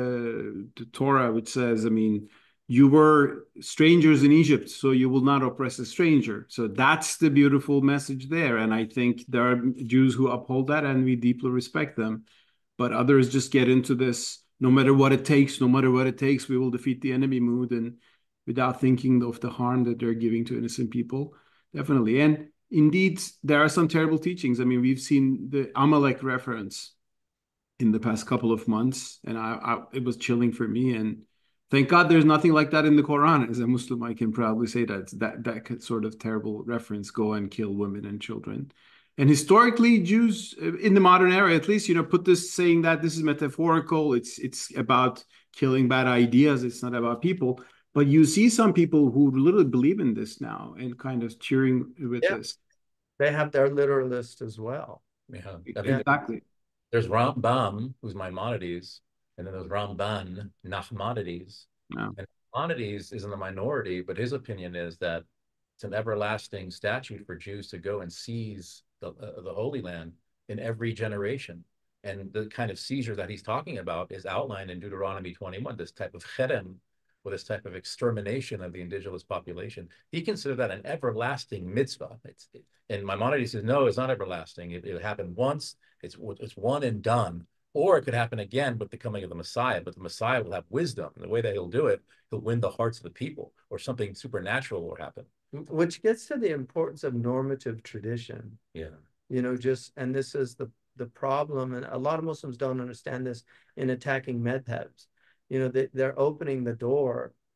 uh, the Torah which says, I mean, you were strangers in Egypt, so you will not oppress a stranger. So that's the beautiful message there, and I think there are Jews who uphold that, and we deeply respect them. But others just get into this, no matter what it takes, no matter what it takes, we will defeat the enemy mood, and without thinking of the harm that they're giving to innocent people. Definitely. And indeed, there are some terrible teachings. I mean, we've seen the Amalek reference in the past couple of months, and I, I, it was chilling for me. And thank God there's nothing like that in the Quran. As a Muslim, I can proudly say that that, that sort of terrible reference, go and kill women and children. And historically, Jews in the modern era, at least, you know, put this saying that this is metaphorical. It's, it's about killing bad ideas. It's not about people. But you see some people who literally believe in this now and kind of cheering with yeah. this. They have their literalist as well. Yeah, I mean, exactly. There's Rambam, who's Maimonides, and then there's Ramban, Nachmanides. No. And Nachmanides is in the minority, but his opinion is that it's an everlasting statute for Jews to go and seize the, uh, the Holy Land in every generation. And the kind of seizure that he's talking about is outlined in Deuteronomy twenty-one, this type of cherem, with this type of extermination of the indigenous population. He considered that an everlasting mitzvah. It's, it, and Maimonides says, no, it's not everlasting. It, it happened once, it's, it's one and done. Or it could happen again with the coming of the Messiah, but the Messiah will have wisdom. And the way that he'll do it, he'll win the hearts of the people, or something supernatural will happen. Which gets to the importance of normative tradition. Yeah. You know, just, and this is the, the problem, and a lot of Muslims don't understand this in attacking madhabs. You know, they, they're opening the door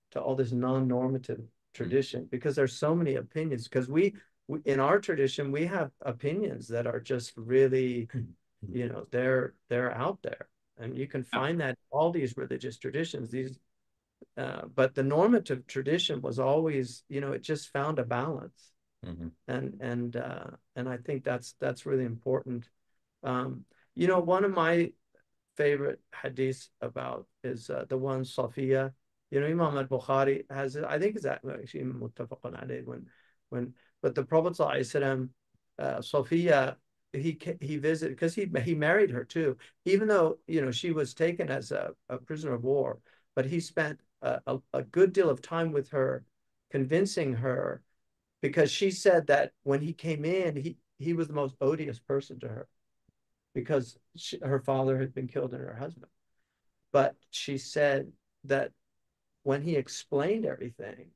to all this non-normative tradition, mm-hmm. because there's so many opinions. Because we, we, in our tradition, we have opinions that are just really, you know, they're they're out there, and you can find that in all these religious traditions. These, uh, but the normative tradition was always, you know, it just found a balance, mm-hmm. and and uh, and I think that's that's really important. Um, you know, one of my favorite hadiths about is uh, the one Safiya. You know, Imam al-Bukhari has, I think it's actually muttafaqun alayh, when, when, but the Prophet ﷺ, uh, Safiya, he he visited, because he he married her too, even though, you know, she was taken as a, a prisoner of war, but he spent a, a, a good deal of time with her, convincing her, because she said that when he came in, he, he was the most odious person to her, because she, her father had been killed and her husband. But she said that when he explained everything,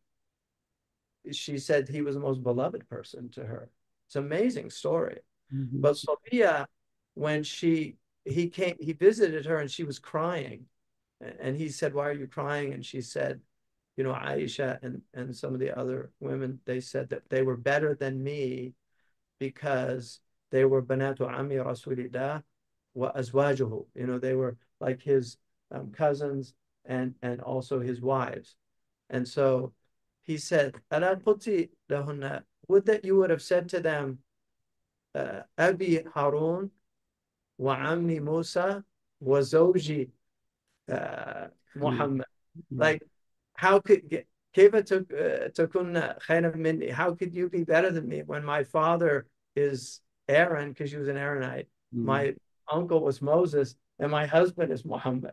she said he was the most beloved person to her. It's an amazing story. Mm-hmm. But Safiya, when she he came, he visited her and she was crying. And he said, "Why are you crying?" And she said, you know, Aisha and, and some of the other women, they said that they were better than me because they were Banatu Ami Rasulillah wa Azwajuhu. You know, they were like his um, cousins and and also his wives. And so he said, Ala quti lahunna, would that you would have said to them, uh, Abi Harun wa Ammi Musa wa Zawji uh, Muhammad. Mm-hmm. Like, how could كيف تكون خيرا مني? How could you be better than me when my father is Aaron, because she was an Aaronite, mm-hmm. my uncle was Moses, and my husband is Muhammad.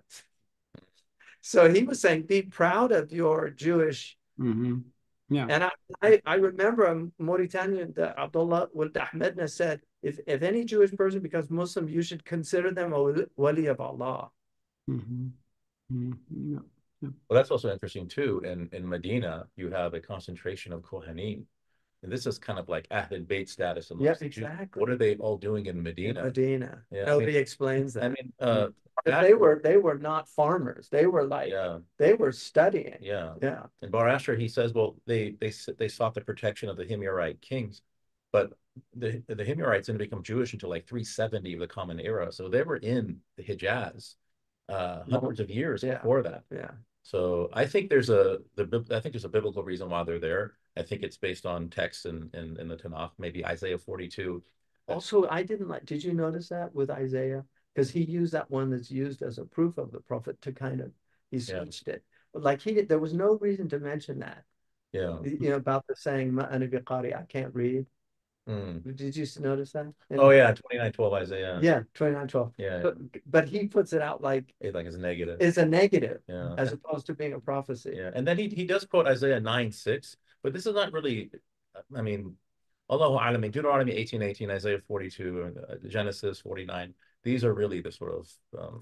So he was saying, be proud of your Jewish. Mm-hmm. Yeah. And I, I, I remember a Mauritanian, the Abdullah Wald Ahmedna, said, if, if any Jewish person becomes Muslim, you should consider them a wali of Allah. Mm-hmm. Mm-hmm. Yeah. Yeah. Well, that's also interesting too. In, in Medina, you have a concentration of Kohanim. And this is kind of like Ahlul Bayt status. Yeah, exactly. What are they all doing in Medina? In Medina. Yeah, Nobody I mean, explains that. I mean, uh, that, they were they were not farmers. They were like, yeah. they were studying. Yeah. Yeah. And Bar Asher, he says, well, they they they sought the protection of the Himyarite kings, but the the Himyarites didn't become Jewish until like three seventy of the Common Era. So they were in the Hijaz uh, hundreds of years yeah. before that. Yeah. So I think there's a the I think there's a biblical reason why they're there. I think it's based on texts in, in, in the Tanakh, maybe Isaiah forty-two. Also, I didn't like, did you notice that with Isaiah? Because he used that one that's used as a proof of the prophet to kind of, he switched yeah. it. But like he did, there was no reason to mention that. Yeah. You know, about the saying, Ma ana biqari, I can't read. Mm. Did you notice that? And oh yeah, twenty-nine twelve Isaiah. Yeah, twenty-nine twelve. Yeah. But, but he puts it out like it's like it's a negative. It's a negative, yeah. as opposed to being a prophecy. Yeah, and then he he does quote Isaiah nine six, but this is not really. I mean, Allahu Alam, Deuteronomy eighteen eighteen, Isaiah forty-two, uh, Genesis forty-nine. These are really the sort of um,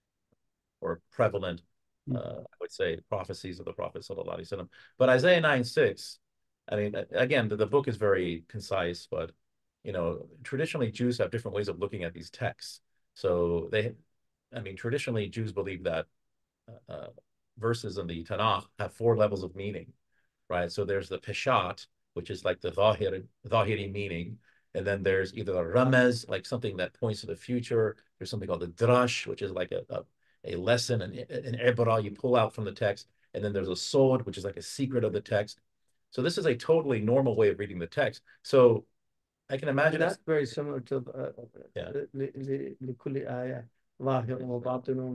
or prevalent, uh, I would say, prophecies of the Prophet sallallahu alaihi wasallam. But Isaiah nine six. I mean, again, the, the book is very concise, but, you know, traditionally Jews have different ways of looking at these texts. So they, I mean, traditionally Jews believe that uh, verses in the Tanakh have four levels of meaning, right? So there's the Peshat, which is like the Zahir, Zahiri meaning. And then there's either a Ramez, like something that points to the future. There's something called the Drash, which is like a, a, a lesson, an, an Ibrah you pull out from the text. And then there's a Sod, which is like a secret of the text. So this is a totally normal way of reading the text. So I can imagine that's very similar to uh, yeah. لكل آية ظاهر وباطن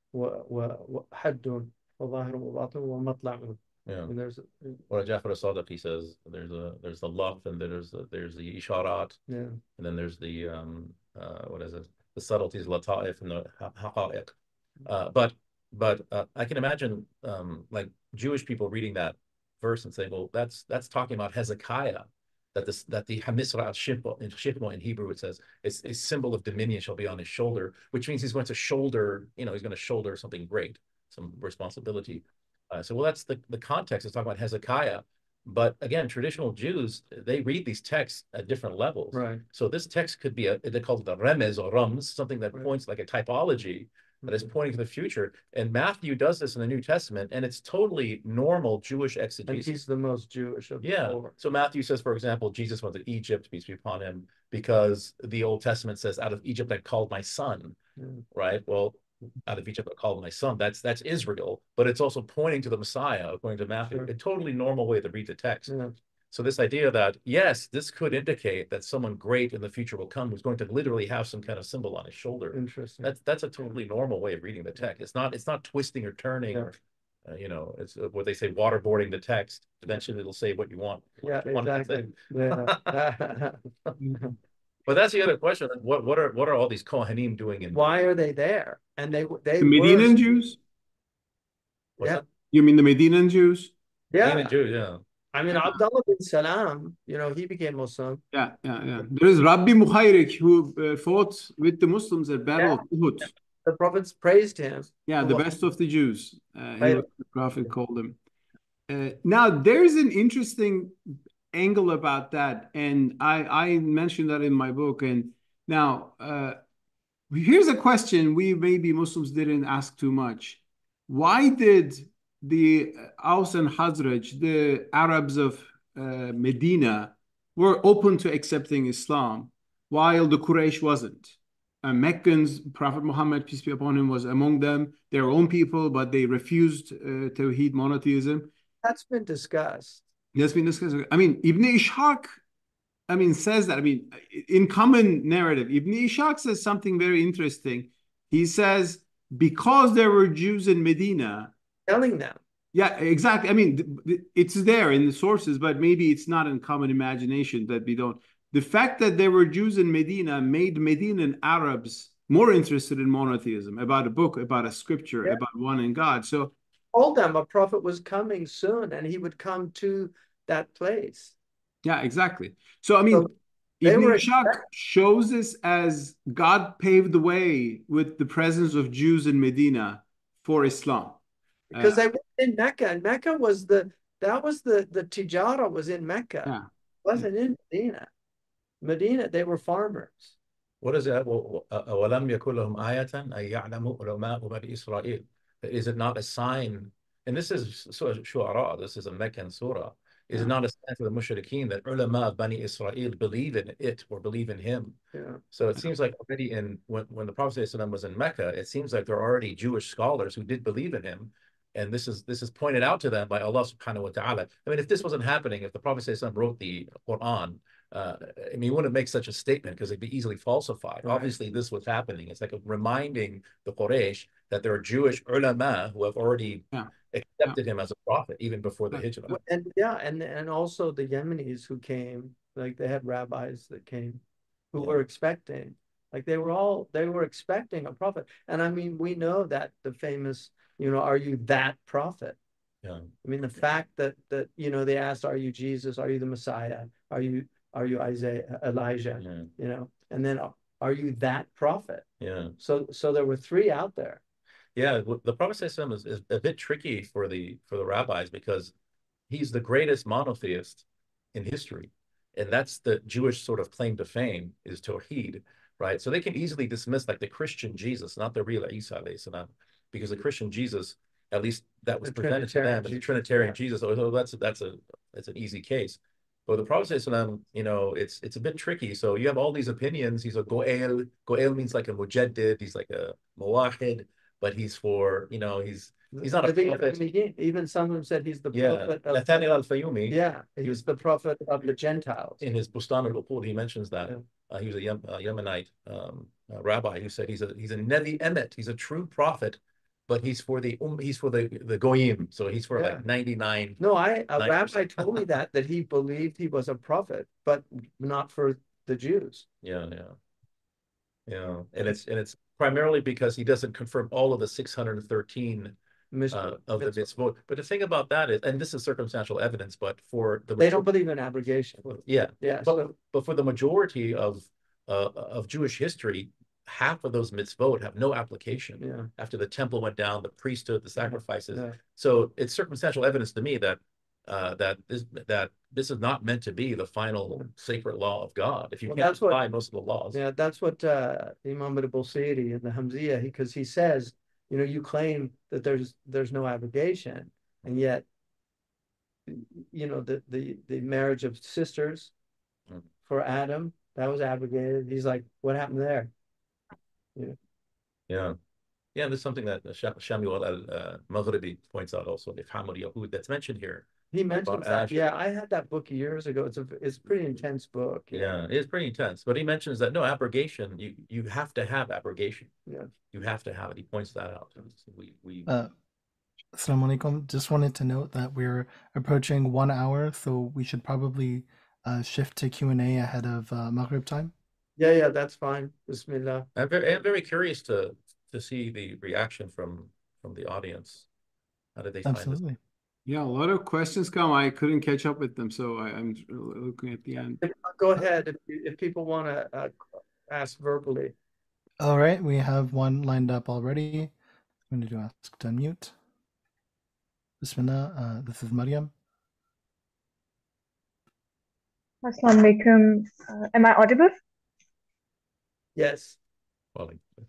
وحد وظاهر وباطن ومطلع. Yeah. And there's or Jafar as-Sadiq, he says there's a there's the laf and there's the, there's the isharat. Yeah. And then there's the um uh what is it? The subtleties, lata'if and the haqa'iq. Uh, but but uh, I can imagine um like Jewish people reading that verse and say, well, that's that's talking about Hezekiah, that this that the Hamisra Shipmo in Shipmo in Hebrew it says it's a symbol of dominion shall be on his shoulder, which means he's going to shoulder, you know, he's going to shoulder something great, some responsibility. Uh, so well, that's the the context. It's talking about Hezekiah, but again, traditional Jews, they read these texts at different levels. Right. So this text could be a they call it a remez or rums, something that right. points like a typology that is pointing to the future. And Matthew does this in the New Testament, and it's totally normal Jewish And exegesis. he's the most Jewish of the Yeah. four. So Matthew says, for example, Jesus went to Egypt, peace be upon him, because the Old Testament says, out of Egypt I called my son, Yeah. right? Well, out of Egypt I called my son. That's that's Israel, but it's also pointing to the Messiah, according to Matthew. Sure. A totally normal way to read the text. Yeah. So this idea that, yes, this could indicate that someone great in the future will come who's going to literally have some kind of symbol on his shoulder. Interesting. That's that's a totally normal way of reading the text. It's not it's not twisting or turning, Yeah. or uh, you know, it's uh, what they say, waterboarding the text. Eventually, it'll say what you want. Yeah, want it to say. exactly. Yeah. But that's the other question. What what are what are all these Kohanim doing in? Why are they there? And they they The Medinan were, Jews? What's yeah. that? You mean the Medinan Jews? yeah. Kohanim Jews, yeah. I mean, Abdullah bin Salam, you know, he became Muslim. Yeah, yeah, yeah. There is Rabbi Mukhayrik who uh, fought with the Muslims at Battle of Uhud. The prophets praised him. Yeah, for the what- best of the Jews. Uh, he Right. was, the prophet called him. Uh, now, there's an interesting angle about that, and I, I mentioned that in my book. And now, uh, here's a question we maybe Muslims didn't ask too much. Why did the Aus and Khazraj, the Arabs of uh, Medina, were open to accepting Islam, while the Quraysh wasn't? Uh, Meccans, Prophet Muhammad, peace be upon him, was among them, their own people, but they refused uh, Tawheed, monotheism. That's been discussed. That's been discussed. I mean, Ibn Ishaq, I mean, says that. I mean, in common narrative, Ibn Ishaq says something very interesting. He says, because there were Jews in Medina, Telling them. yeah, exactly. I mean, th- th- it's there in the sources, but maybe it's not in common imagination that we don't. The fact that there were Jews in Medina made Medinan Arabs more interested in monotheism, about a book, about a scripture, Yeah. about one in God. So, Told them a prophet was coming soon and he would come to that place. yeah, exactly. So, I mean, So they Ibn were Ishaq expect- shows this as God paved the way with the presence of Jews in Medina for Islam. because Uh, they were in Mecca, and Mecca was the that was the the tijara was in Mecca. Yeah. It wasn't in Medina. Medina, they were farmers. What is it? أَوَلَمْ يَكُنْ لَهُمْ آيَةً أَن يَعْلَمُوا عُلَمَاءُ بَنِي إِسْرَائِيلَ. Is it not a sign? And this is Surah Shu'ara, this is a Meccan surah. Is Yeah. it not a sign for the mushrikeen that ulama of Bani Israel believe in it or believe in him? Yeah. So it seems like already in when, when the Prophet ﷺ was in Mecca, it seems like there are already Jewish scholars who did believe in him. And this is this is pointed out to them by Allah subhanahu wa ta'ala. I mean, if this wasn't happening, if the Prophet ﷺ wrote the Quran, uh, I mean, he wouldn't make such a statement because it'd be easily falsified. Right. Obviously, this was happening. It's like a reminding the Quraysh that there are Jewish ulama who have already Yeah. accepted him as a prophet even before the Right. Hijrah. And yeah, and and also the Yemenis who came, like they had rabbis that came who Yeah. were expecting, like they were all they were expecting a prophet. And I mean, we know that the famous, you know, are you that prophet? Yeah. I mean, the fact that that you know they asked, "Are you Jesus? Are you the Messiah? Are you are you Isaiah, Elijah?" Yeah. You know, and then are you that prophet? Yeah. So so there were three out there. Yeah, w- the Prophet ﷺ is, is a bit tricky for the for the rabbis because he's the greatest monotheist in history. And that's the Jewish sort of claim to fame is Tawheed, right? So they can easily dismiss like the Christian Jesus, not the real Isa alayhi salam, because the Christian Jesus, at least that was The presented to them Trinitarian as a Jesus, Trinitarian yeah. Jesus. Although that's that's a that's an easy case. But the Prophet ﷺ, you know, it's it's a bit tricky. So you have all these opinions. He's a Go'el. Go'el means like a mujaddid. He's like a muwahid, but he's for, you know, he's he's not a I think prophet. even, even some of them said he's the Yeah, prophet of Nathaniel al-Fayumi, yeah, he was the prophet of the Gentiles. in his Bustan al-Uqud, he mentions that. Yeah. Uh, he was a Yem, uh, Yemenite um, uh, rabbi who said he's a he's a Nevi Emet, he's a true prophet, but he's for the um, he's for the the Goyim, so he's for Yeah. like ninety-nine. No, I a Nine rabbi percent. told me that that he believed he was a prophet, but not for the Jews. Yeah, yeah, yeah, and it's and it's primarily because he doesn't confirm all of the six hundred thirteen Mis- uh, of the mitzvot. mitzvot. But the thing about that is, and this is circumstantial evidence, but for the They don't believe in abrogation. yeah, Yeah, but so but for the majority of uh, of Jewish history, half of those mitzvot have no application. yeah, After the temple went down, the priesthood, the sacrifices. yeah. So it's circumstantial evidence to me that uh, that this that this is not meant to be the final sacred law of God. If you Well, can't that's what- apply most of the laws. Yeah, that's what uh, Imam al-Busiri in the Hamziya, because he says, you know, you claim that there's there's no abrogation, and yet, you know, the the the marriage of sisters Mm. for Adam, that was abrogated. He's like, what happened there? Yeah. Yeah, there's something that Sha- Shamuel al-Maghribi points out also, the Ifham al-Yahud, that's mentioned here. He mentions About that. Asher. Yeah, I had that book years ago. It's a it's a pretty intense book. Yeah, it's pretty intense. But he mentions that no abrogation, you you have to have abrogation. Yeah. You have to have it. He points that out. We we Uh, Assalamu alaikum. Just wanted to note that we're approaching one hour, so we should probably uh, shift to Q and A ahead of uh, Maghrib time. Yeah, yeah, that's fine. Bismillah. I'm very I'm very curious to to see the reaction from from the audience. How did they find this? Absolutely. Yeah, a lot of questions come. I couldn't catch up with them, so I, I'm looking at the end. Go ahead if if people want to uh, ask verbally. All right, we have one lined up already. I'm going to do ask to unmute. Bismillah. Uh, this is Maryam. Assalamu alaikum. Uh, am I audible? Yes. Well,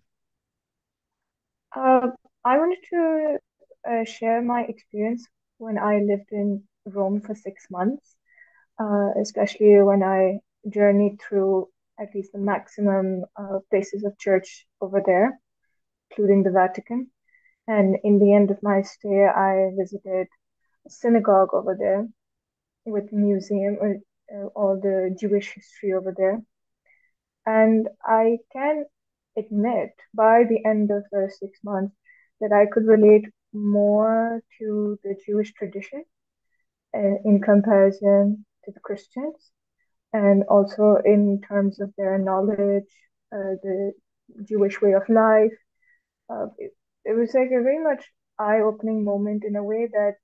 Uh, I wanted to uh, share my experience when I lived in Rome for six months, uh, especially when I journeyed through at least the maximum uh, places of church over there, including the Vatican. And in the end of my stay, I visited a synagogue over there with a museum, uh, all the Jewish history over there. And I can admit by the end of the six months that I could relate more to the Jewish tradition uh, in comparison to the Christians, and also in terms of their knowledge, uh, the Jewish way of life. Uh, it, it was like a very much eye-opening moment in a way that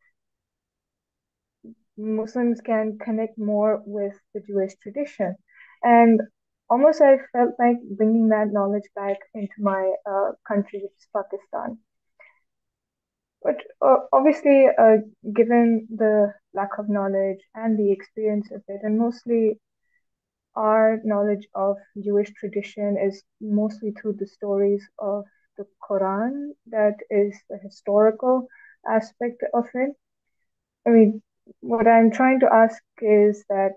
Muslims can connect more with the Jewish tradition. And almost I felt like bringing that knowledge back into my uh, country, which is Pakistan. But uh, obviously, uh, given the lack of knowledge and the experience of it, and mostly our knowledge of Jewish tradition is mostly through the stories of the Quran, that is the historical aspect of it. I mean, what I'm trying to ask is that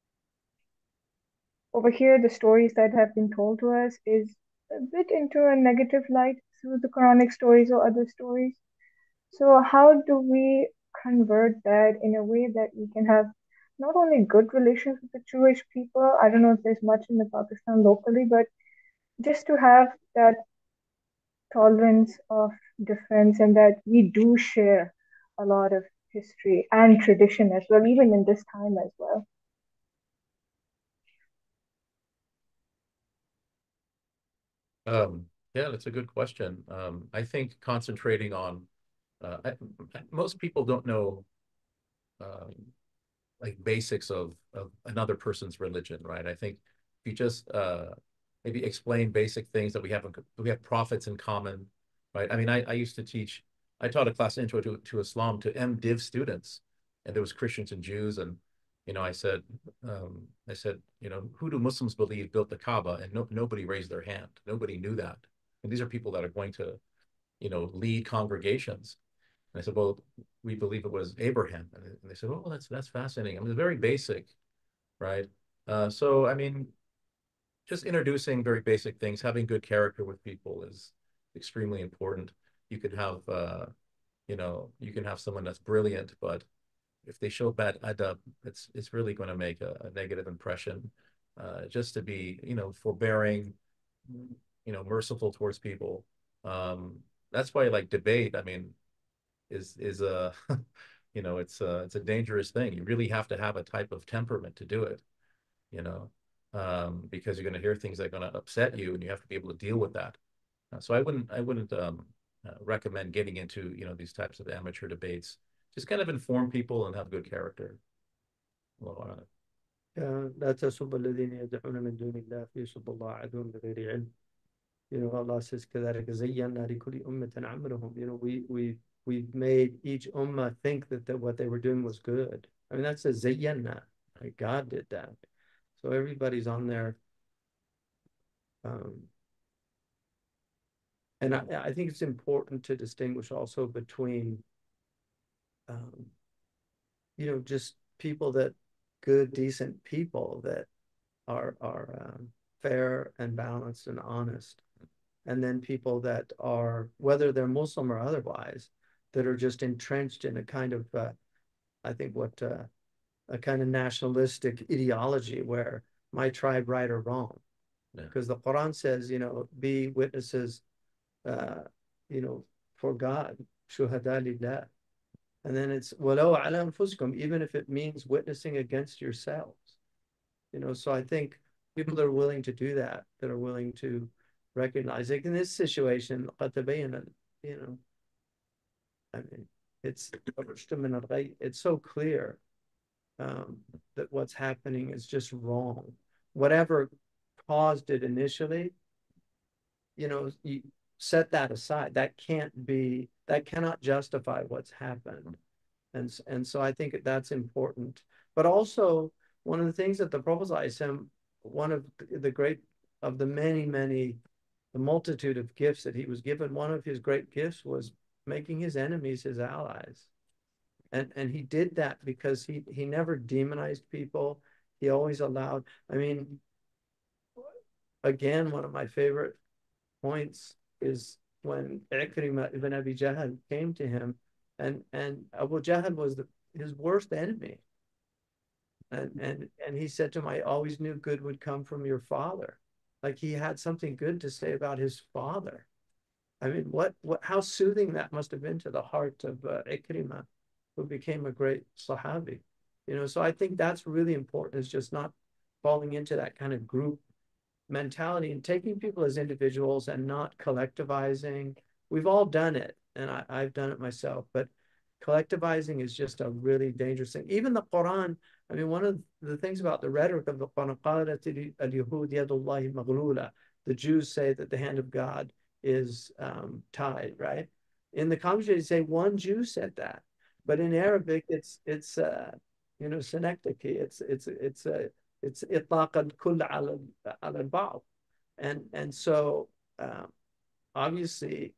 over here, the stories that have been told to us is a bit into a negative light through the Quranic stories or other stories. So how do we convert that in a way that we can have not only good relations with the Jewish people? I don't know if there's much in the Pakistan locally, but just to have that tolerance of difference, and that we do share a lot of history and tradition as well, even in this time as well. Um, yeah, that's a good question. Um, I think concentrating on uh, I, most people don't know um, like basics of of another person's religion, right? I think if you just uh, maybe explain basic things that we have we have prophets in common, right? I mean, I, I used to teach. I taught a class intro to, to Islam to M Div students, and there was Christians and Jews, and you know, I said, um, I said, you know, who do Muslims believe built the Kaaba? And no, nobody raised their hand. Nobody knew that. And these are people that are going to, you know, lead congregations. And I said, well, we believe it was Abraham. And they said, oh, that's that's fascinating. I mean, it's very basic, right? Uh, so, I mean, just introducing very basic things, having good character with people is extremely important. You could have, uh, you know, you can have someone that's brilliant, but if they show bad adab, it's it's really going to make a, a negative impression. Uh, just to be, you know, forbearing, you know, merciful towards people. Um, that's why, like, debate, I mean, is is a, you know, it's a it's a dangerous thing. You really have to have a type of temperament to do it, you know, um, because you're going to hear things that are going to upset you, and you have to be able to deal with that. Uh, so I wouldn't I wouldn't um, uh, recommend getting into, you know, these types of amateur debates. Just kind of inform people and have good character. Well, لا تسبوا الذين يدعون من دون الله فيسبوا الله عدوا بغير علم. You know, Allah says كذلك زينا لكل أمة عملهم. You know, we we we've made each ummah think that, that what they were doing was good. I mean, that's a zayyana. Like God did that. So everybody's on there. Um, and I, I think it's important to distinguish also between, um, you know, just people that good, decent people that are are um, fair and balanced and honest, and then people that are, whether they're Muslim or otherwise, that are just entrenched in a kind of, uh, I think what uh, a kind of nationalistic ideology where my tribe right or wrong, because yeah. the Quran says, you know, be witnesses, uh, you know, for God, shuhada lillah. And then it's walau ala anfusikum, even if it means witnessing against yourselves. You know, so I think people that are willing to do that, that are willing to recognize, like in this situation, you know, I mean, it's it's so clear um, that what's happening is just wrong. Whatever caused it initially, you know, you set that aside. That can't be, that cannot justify what's happened. And, and so I think that's important. But also, one of the things that the Prophet ﷺ, one of the great, of the many, many, the multitude of gifts that he was given, one of his great gifts was making his enemies his allies. And, and he did that because he, he never demonized people. He always allowed, I mean, again, one of my favorite points is when Ikrimah ibn Abi Jahl came to him, and, and Abu Jahl was the, his worst enemy. And, and, and he said to him, I always knew good would come from your father. Like he had something good to say about his father. I mean, what, what, how soothing that must have been to the heart of uh, Ikrimah, who became a great Sahabi. You know, so I think that's really important, is just not falling into that kind of group mentality and taking people as individuals and not collectivizing. We've all done it, and I, I've done it myself, but collectivizing is just a really dangerous thing. Even the Quran, I mean, one of the things about the rhetoric of the Quran, the Jews say that the hand of God is um, tied, right? In the commentary, they say one Jew said that, but in Arabic, it's it's uh, you know, synecdoche. It's it's it's a uh, it's itlaq al-kull ala al-ba'd, and and so um, obviously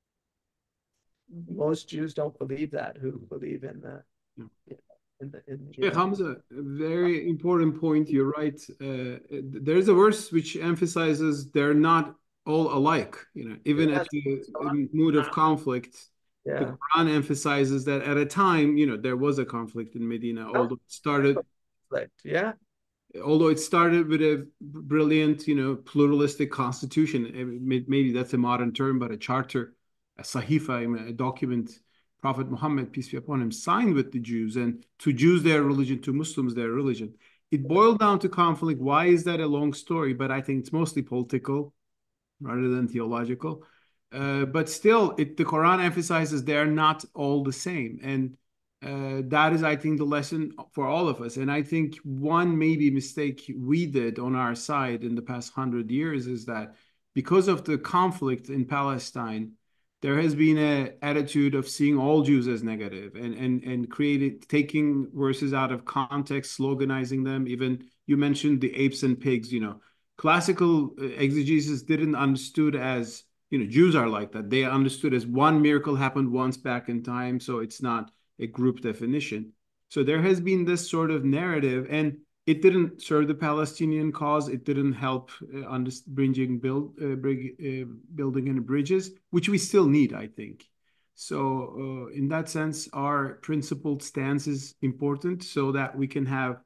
most Jews don't believe that, who believe in the, yeah. you know, in the, in, Sheikh Hamza, a very important point. You're right. Uh, there's a verse which emphasizes they're not all alike. You know, even yeah, at the mood of conflict, yeah. the Quran emphasizes that at a time, you know, there was a conflict in Medina, although it started. Conflict, yeah. Although it started with a brilliant, you know, pluralistic constitution. Maybe that's a modern term, but a charter, a sahifa, a document Prophet Muhammad, peace be upon him, signed with the Jews, and to Jews their religion, to Muslims their religion. It boiled down to conflict. Why is that a long story? But I think it's mostly political rather than theological. Uh, but still, it, the Quran emphasizes they're not all the same. And uh, that is, I think, the lesson for all of us. And I think one maybe mistake we did on our side in the past hundred years is that because of the conflict in Palestine, there has been an attitude of seeing all Jews as negative and and and created taking verses out of context, sloganizing them. Even you mentioned the apes and pigs. You know, classical exegesis didn't understood as, you know, Jews are like that. They understood as one miracle happened once back in time, so it's not a group definition. So there has been this sort of narrative, and it didn't serve the Palestinian cause. It didn't help uh, under bridging, build, uh, brig, uh, building any bridges, which we still need, I think. So uh, in that sense, our principled stance is important so that we can have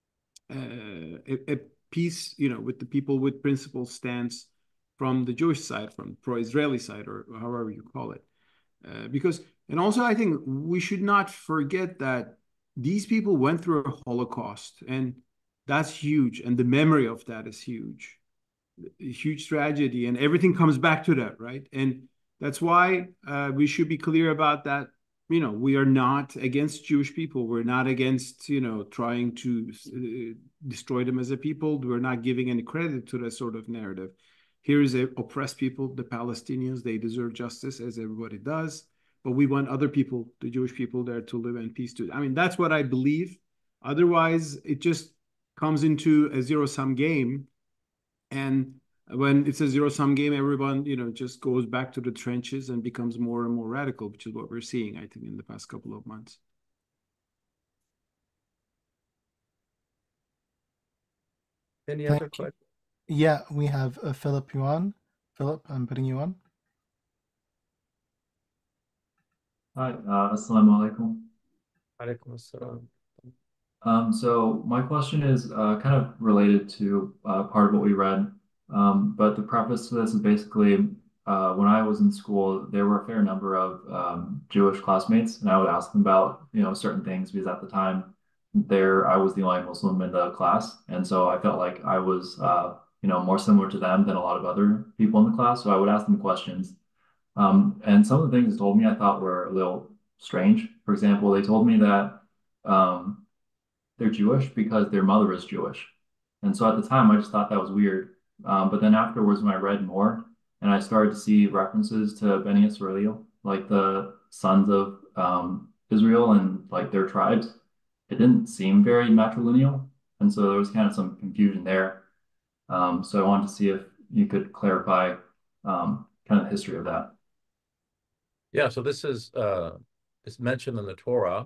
uh, a, a peace, you know, with the people with principled stance from the Jewish side, from pro-Israeli side, or however you call it. Uh, because, and also I think we should not forget that these people went through a Holocaust, and that's huge. And the memory of that is huge, a huge tragedy, and everything comes back to that, right? And that's why uh, we should be clear about that. You know, we are not against Jewish people. We're not against, you know, trying to uh, destroy them as a people. We're not giving any credit to that sort of narrative. Here is a oppressed people, the Palestinians. They deserve justice, as everybody does. but we want other people, the Jewish people there, to live in peace too. I mean, that's what I believe. Otherwise, it just comes into a zero-sum game. And when it's a zero-sum game, everyone, you know, just goes back to the trenches and becomes more and more radical, which is what we're seeing, I think, in the past couple of months. Any Thank other you. questions? Yeah, we have uh, Philip Yuan. Philip, I'm putting you on. Hi, uh, assalamu alaikum. Alaikum assalam. Um, so my question is uh, kind of related to uh, part of what we read, um, but the preface to this is basically uh, when I was in school, there were a fair number of um, Jewish classmates, and I would ask them about you know certain things because at the time there I was the only Muslim in the class, and so I felt like I was uh, you know more similar to them than a lot of other people in the class. So I would ask them questions, um, and some of the things they told me I thought were a little strange. For example, they told me that. Um, they're Jewish because their mother is Jewish. And so at the time, I just thought that was weird. Um, but then afterwards, when I read more and I started to see references to Beni Israel, like the sons of um, Israel and like their tribes, it didn't seem very matrilineal. And so there was kind of some confusion there. Um, so I wanted to see if you could clarify um, kind of the history of that. Yeah, so this is uh, it's mentioned in the Torah.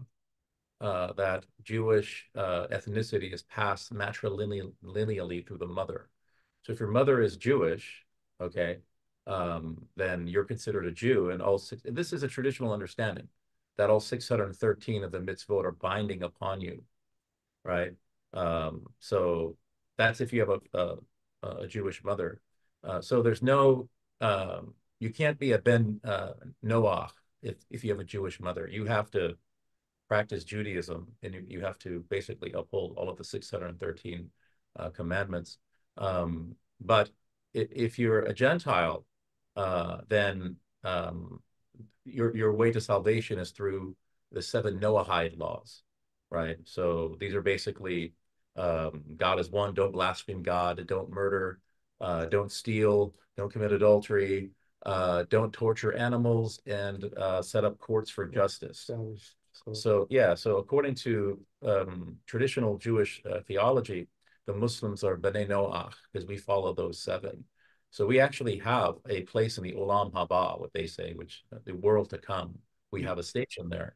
Uh, that Jewish uh, ethnicity is passed matrilineally through the mother. So if your mother is Jewish, okay, um, then you're considered a Jew. And all six, this is a traditional understanding that all six hundred thirteen of the mitzvot are binding upon you, right? Um, so that's if you have a, a, a Jewish mother. Uh, so there's no, um, you can't be a Ben uh, Noach if, if you have a Jewish mother. You have to practice Judaism, and you, you have to basically uphold all of the six hundred thirteen uh, commandments. Um, but if, if you're a Gentile, uh, then um, your your way to salvation is through the seven Noahide laws, right? So these are basically um, God is one, don't blaspheme God, don't murder, uh, don't steal, don't commit adultery, uh, don't torture animals, and uh, set up courts for justice. So, so, So yeah, so according to um, traditional Jewish uh, theology, the Muslims are B'nai Noach because we follow those seven. So we actually have a place in the Olam Haba, what they say, which uh, the world to come. We have a station there.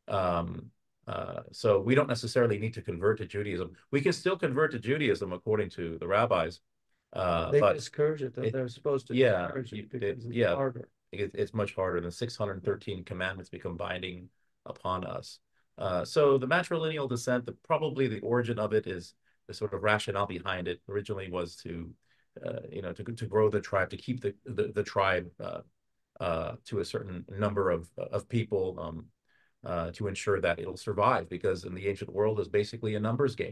Um, uh, so we don't necessarily need to convert to Judaism. We can still convert to Judaism according to the rabbis. Uh, they but discourage it, though. it, They're supposed to yeah, discourage it you- because it- it's yeah, harder. it, it's much harder. The six hundred thirteen commandments become binding upon us. Uh, so the matrilineal descent, the, probably the origin of it is the sort of rationale behind it originally was to, uh, you know, to, to grow the tribe, to keep the, the, the tribe uh, uh, to a certain number of, of people um, uh, to ensure that it'll survive, because in the ancient world is basically a numbers game.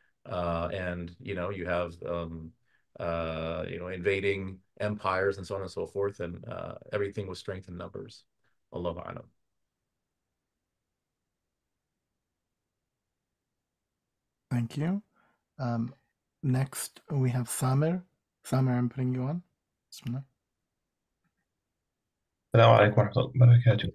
Uh, and, you know, you have, um, uh, you know, invading empires and so on and so forth, and uh, everything was strength in numbers. Allahu a'lam. Thank you. Um, next, we have Samer. Samer, I'm putting you on. Bismillah. السلام عليكم ورحمة الله وبركاته.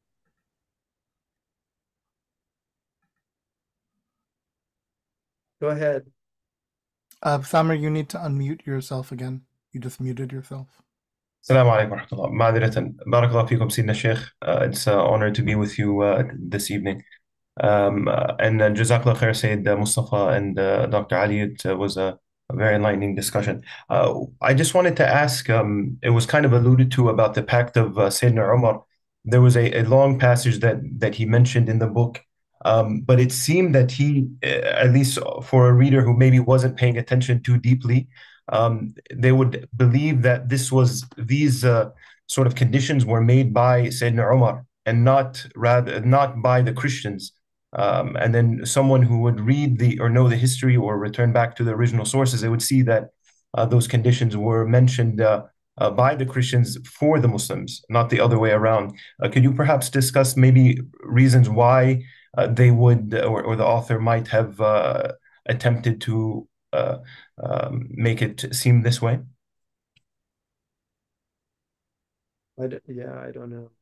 Go ahead. Uh, Samer, you need to unmute yourself again. You just muted yourself. السلام عليكم ورحمة الله. معذرة. بارك الله فيكم سيدنا الشيخ. Uh, it's an honor to be with you uh, this evening. Um, uh, and uh, Jazakallah khair, Sayyid uh, Mustafa and uh, Doctor Ali. It uh, was a, a very enlightening discussion. Uh, I just wanted to ask, um, it was kind of alluded to about the pact of uh, Sayyidina Umar. There was a, a long passage that, that he mentioned in the book, um, but it seemed that he, uh, at least for a reader who maybe wasn't paying attention too deeply, um, they would believe that this was, these uh, sort of conditions were made by Sayyidina Umar and not rather not by the Christians. Um, and then someone who would read the or know the history or return back to the original sources, they would see that uh, those conditions were mentioned uh, uh, by the Christians for the Muslims, not the other way around. Uh, could you perhaps discuss maybe reasons why uh, they would, or, or the author might have uh, attempted to uh, um, make it seem this way? I d- yeah, I don't know.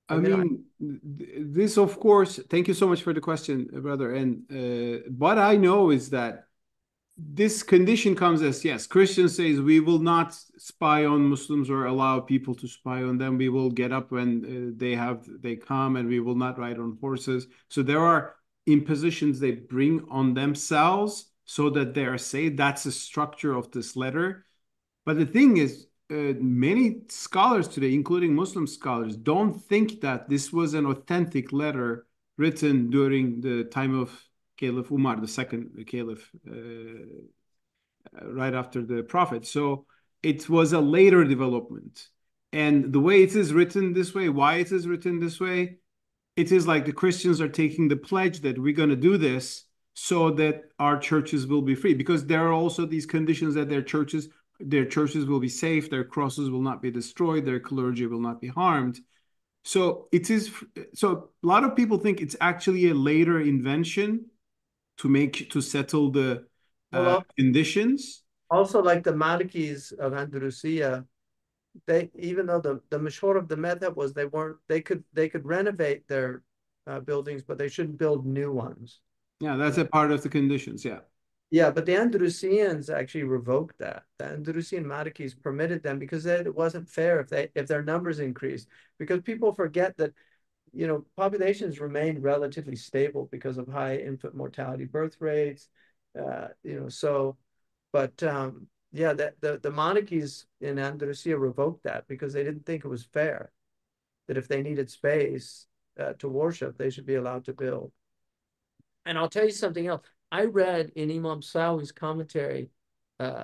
I mean, this, of course, thank you so much for the question, brother. And uh, what I know is that this condition comes as, yes, Christians says we will not spy on Muslims or allow people to spy on them. We will get up when uh, they have, they come, and we will not ride on horses. So there are impositions they bring on themselves so that they are safe. That's the structure of this letter. But the thing is, Uh, many scholars today, including Muslim scholars, don't think that this was an authentic letter written during the time of Caliph Umar, the second caliph, uh, right after the Prophet. So it was a later development. And the way it is written this way, why it is written this way, it is like the Christians are taking the pledge that we're going to do this so that our churches will be free. Because there are also these conditions that their churches Their churches will be safe, their crosses will not be destroyed, their clergy will not be harmed. So it is. So a lot of people think it's actually a later invention to make to settle the uh, Well, conditions. also, like the Malikis of Andalusia, they even though the the mashhur of the madhab was they weren't they could they could renovate their uh, buildings, but they shouldn't build new ones. Yeah, that's a part of the conditions. Yeah. Yeah, but the Andalusians actually revoked that. The Andalusian Malikis permitted them because it wasn't fair if they if their numbers increased. Because people forget that, you know, populations remained relatively stable because of high infant mortality birth rates. Uh, you know, so, but um, yeah, the, the the Malikis in Andalusia revoked that because they didn't think it was fair that if they needed space uh, to worship, they should be allowed to build. And I'll tell you something else. I read in Imam Sawi's commentary uh,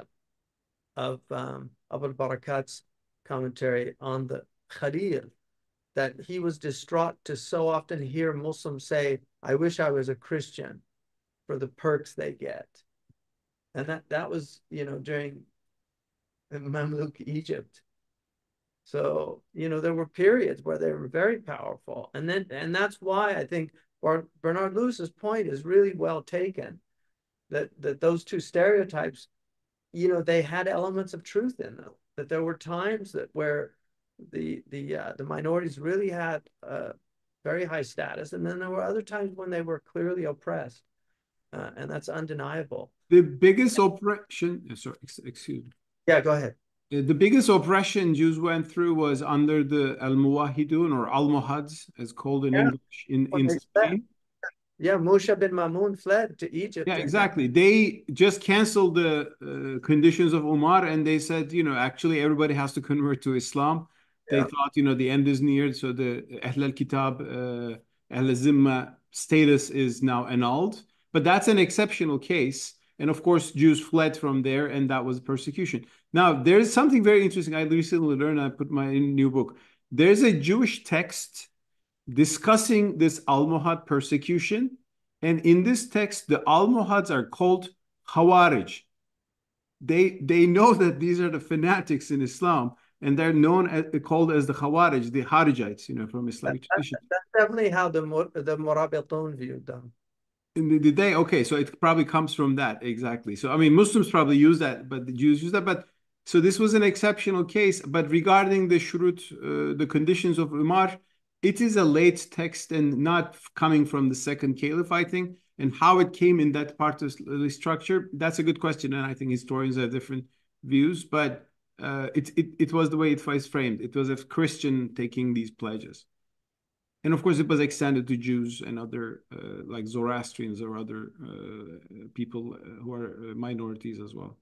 of um, Abu al-Barakat's commentary on the Khalil that he was distraught to so often hear Muslims say, I wish I was a Christian for the perks they get. And that, that was, you know, during Mamluk Egypt. So, you know, there were periods where they were very powerful. And then, and that's why I think Bernard Lewis's point is really well taken, that, that those two stereotypes, you know, they had elements of truth in them, that there were times that where the, the, uh, the minorities really had uh, very high status. And then there were other times when they were clearly oppressed. Uh, and that's undeniable. The biggest oppression, sorry, excuse me. Yeah, go ahead. The biggest oppression Jews went through was under the Al-Muwahidun or Almohads, as called in yeah. English, in, in Spain. Yeah, Musha bin Mamun fled to Egypt. Yeah, exactly. They just canceled the uh, conditions of Umar, and they said, you know, actually everybody has to convert to Islam. They yeah. thought, you know, the end is near, so the Ahl al-Kitab, uh, Ahl al-Zimma status is now annulled. But that's an exceptional case. And of course, Jews fled from there, and that was persecution. Now, there's something very interesting. I recently learned, I put my new book. There's a Jewish text discussing this Almohad persecution. And in this text, the Almohads are called Khawarij. They, they know that these are the fanatics in Islam, and they're known as, called as the Khawarij, the Harijites, you know, from Islamic that, tradition. That's definitely how the, the Murabitun viewed them. In the, the day, okay, so it probably comes from that, exactly. So, I mean, Muslims probably use that, but the Jews use that. But so this was an exceptional case. But regarding the shurut, uh, the conditions of Umar, it is a late text and not coming from the second caliph, I think. And how it came in that part of the structure, that's a good question. And I think historians have different views. But uh, it, it, it was the way it was framed. It was a Christian taking these pledges. And of course, it was extended to Jews and other, uh, like Zoroastrians or other uh, people who are minorities as well.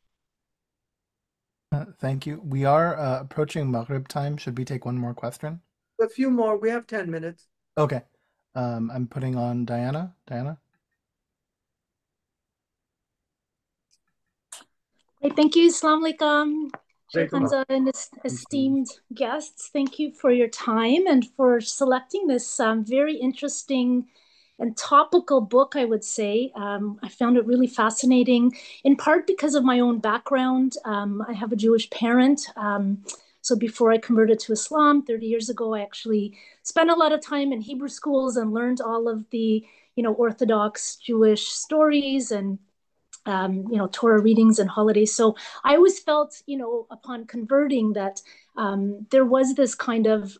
Uh, thank you. We are uh, approaching Maghrib time. Should we take one more question? A few more. We have ten minutes. Okay. Um, I'm putting on Diana. Diana? Hey, thank you. Assalamu alaikum. Sheikh Hamza and esteemed guests, thank you for your time and for selecting this um, very interesting and topical book, I would say. Um, I found it really fascinating, in part because of my own background. Um, I have a Jewish parent. Um, so before I converted to Islam thirty years ago, I actually spent a lot of time in Hebrew schools and learned all of the, you know, Orthodox Jewish stories and Um, you know, Torah readings and holidays. So I always felt, you know, upon converting that um, there was this kind of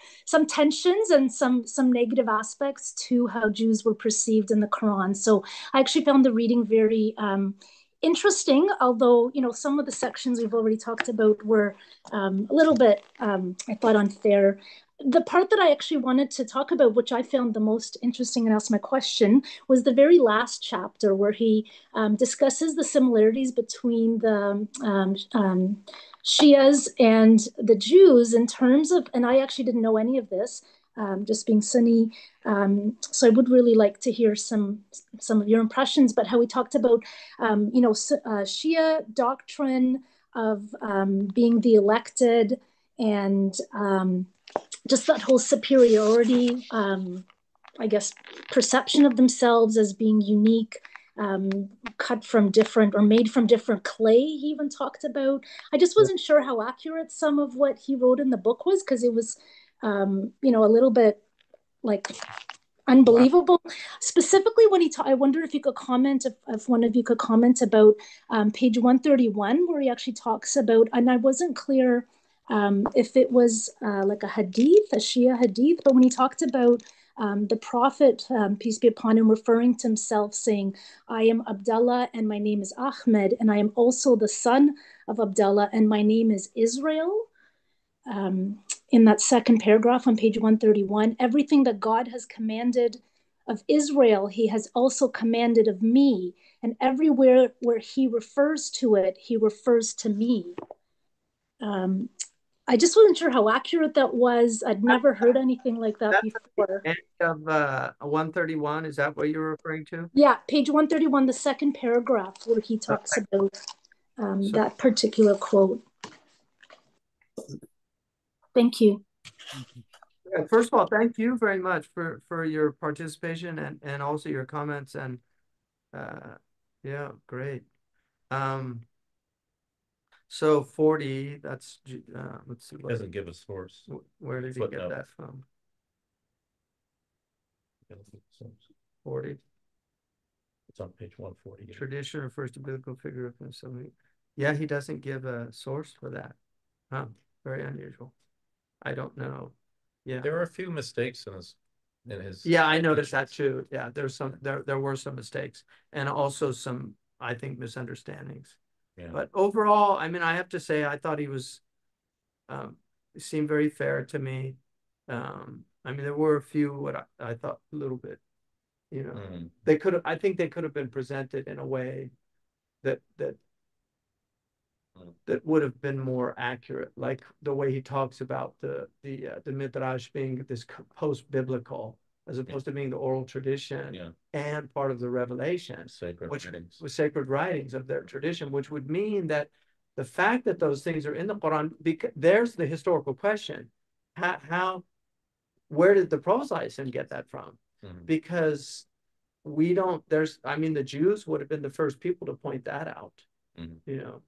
some tensions and some some negative aspects to how Jews were perceived in the Quran. So I actually found the reading very um, interesting, although, you know, some of the sections we've already talked about were um, a little bit, um, I thought, unfair. The part that I actually wanted to talk about, which I found the most interesting and asked my question, was the very last chapter where he um, discusses the similarities between the um, um, Shias and the Jews in terms of, and I actually didn't know any of this, um, just being Sunni. Um, so I would really like to hear some some of your impressions, but how he talked about, um, you know, uh, Shia doctrine of um, being the elected and um, just that whole superiority, um, I guess, perception of themselves as being unique, um, cut from different or made from different clay, he even talked about. I just wasn't sure how accurate some of what he wrote in the book was, because it was, um, you know, a little bit like unbelievable. Wow. Specifically when he, ta- I wonder if you could comment, if, if one of you could comment about um, page one thirty-one, where he actually talks about, and I wasn't clear um, if it was uh, like a hadith, a Shia hadith, but when he talked about um, the Prophet, um, peace be upon him, referring to himself saying, I am Abdullah and my name is Ahmed, and I am also the son of Abdullah and my name is Israel. Um, in that second paragraph on page one thirty-one, everything that God has commanded of Israel, he has also commanded of me. And everywhere where he refers to it, he refers to me. Um, I just wasn't sure how accurate that was. I'd never heard anything like that That's before. End of uh, one thirty-one, is that what you're referring to? Yeah, page one thirty-one, the second paragraph where he talks okay. about um, so, that particular quote. Thank you. First of all, thank you very much for, for your participation and, and also your comments. And uh, yeah, great. Um, so forty, that's, uh, let's see. It doesn't give a source. Where did he Footnote. get that from? forty. It's on page one forty. Tradition refers to biblical figure of somebody. Yeah, he doesn't give a source for that. Huh, very unusual. I don't know. Yeah, there are a few mistakes in his in his yeah I noticed that too. Yeah, there's some there there were some mistakes and also some, I think, misunderstandings. Yeah. But overall, I mean, I have to say I thought he was um he seemed very fair to me. Um I mean, there were a few what I, I thought a little bit, you know, mm. they could have I think they could have been presented in a way that that that would have been more accurate, like the way he talks about the the uh, the midrash being this post-biblical as opposed yeah. to being the oral tradition yeah. and part of the revelation, sacred which writings. was sacred writings of their tradition, which would mean that the fact that those things are in the Quran, because there's the historical question: how, how where did the Prophet get that from? Mm-hmm. Because we don't. There's, I mean, the Jews would have been the first people to point that out. Mm-hmm. You know.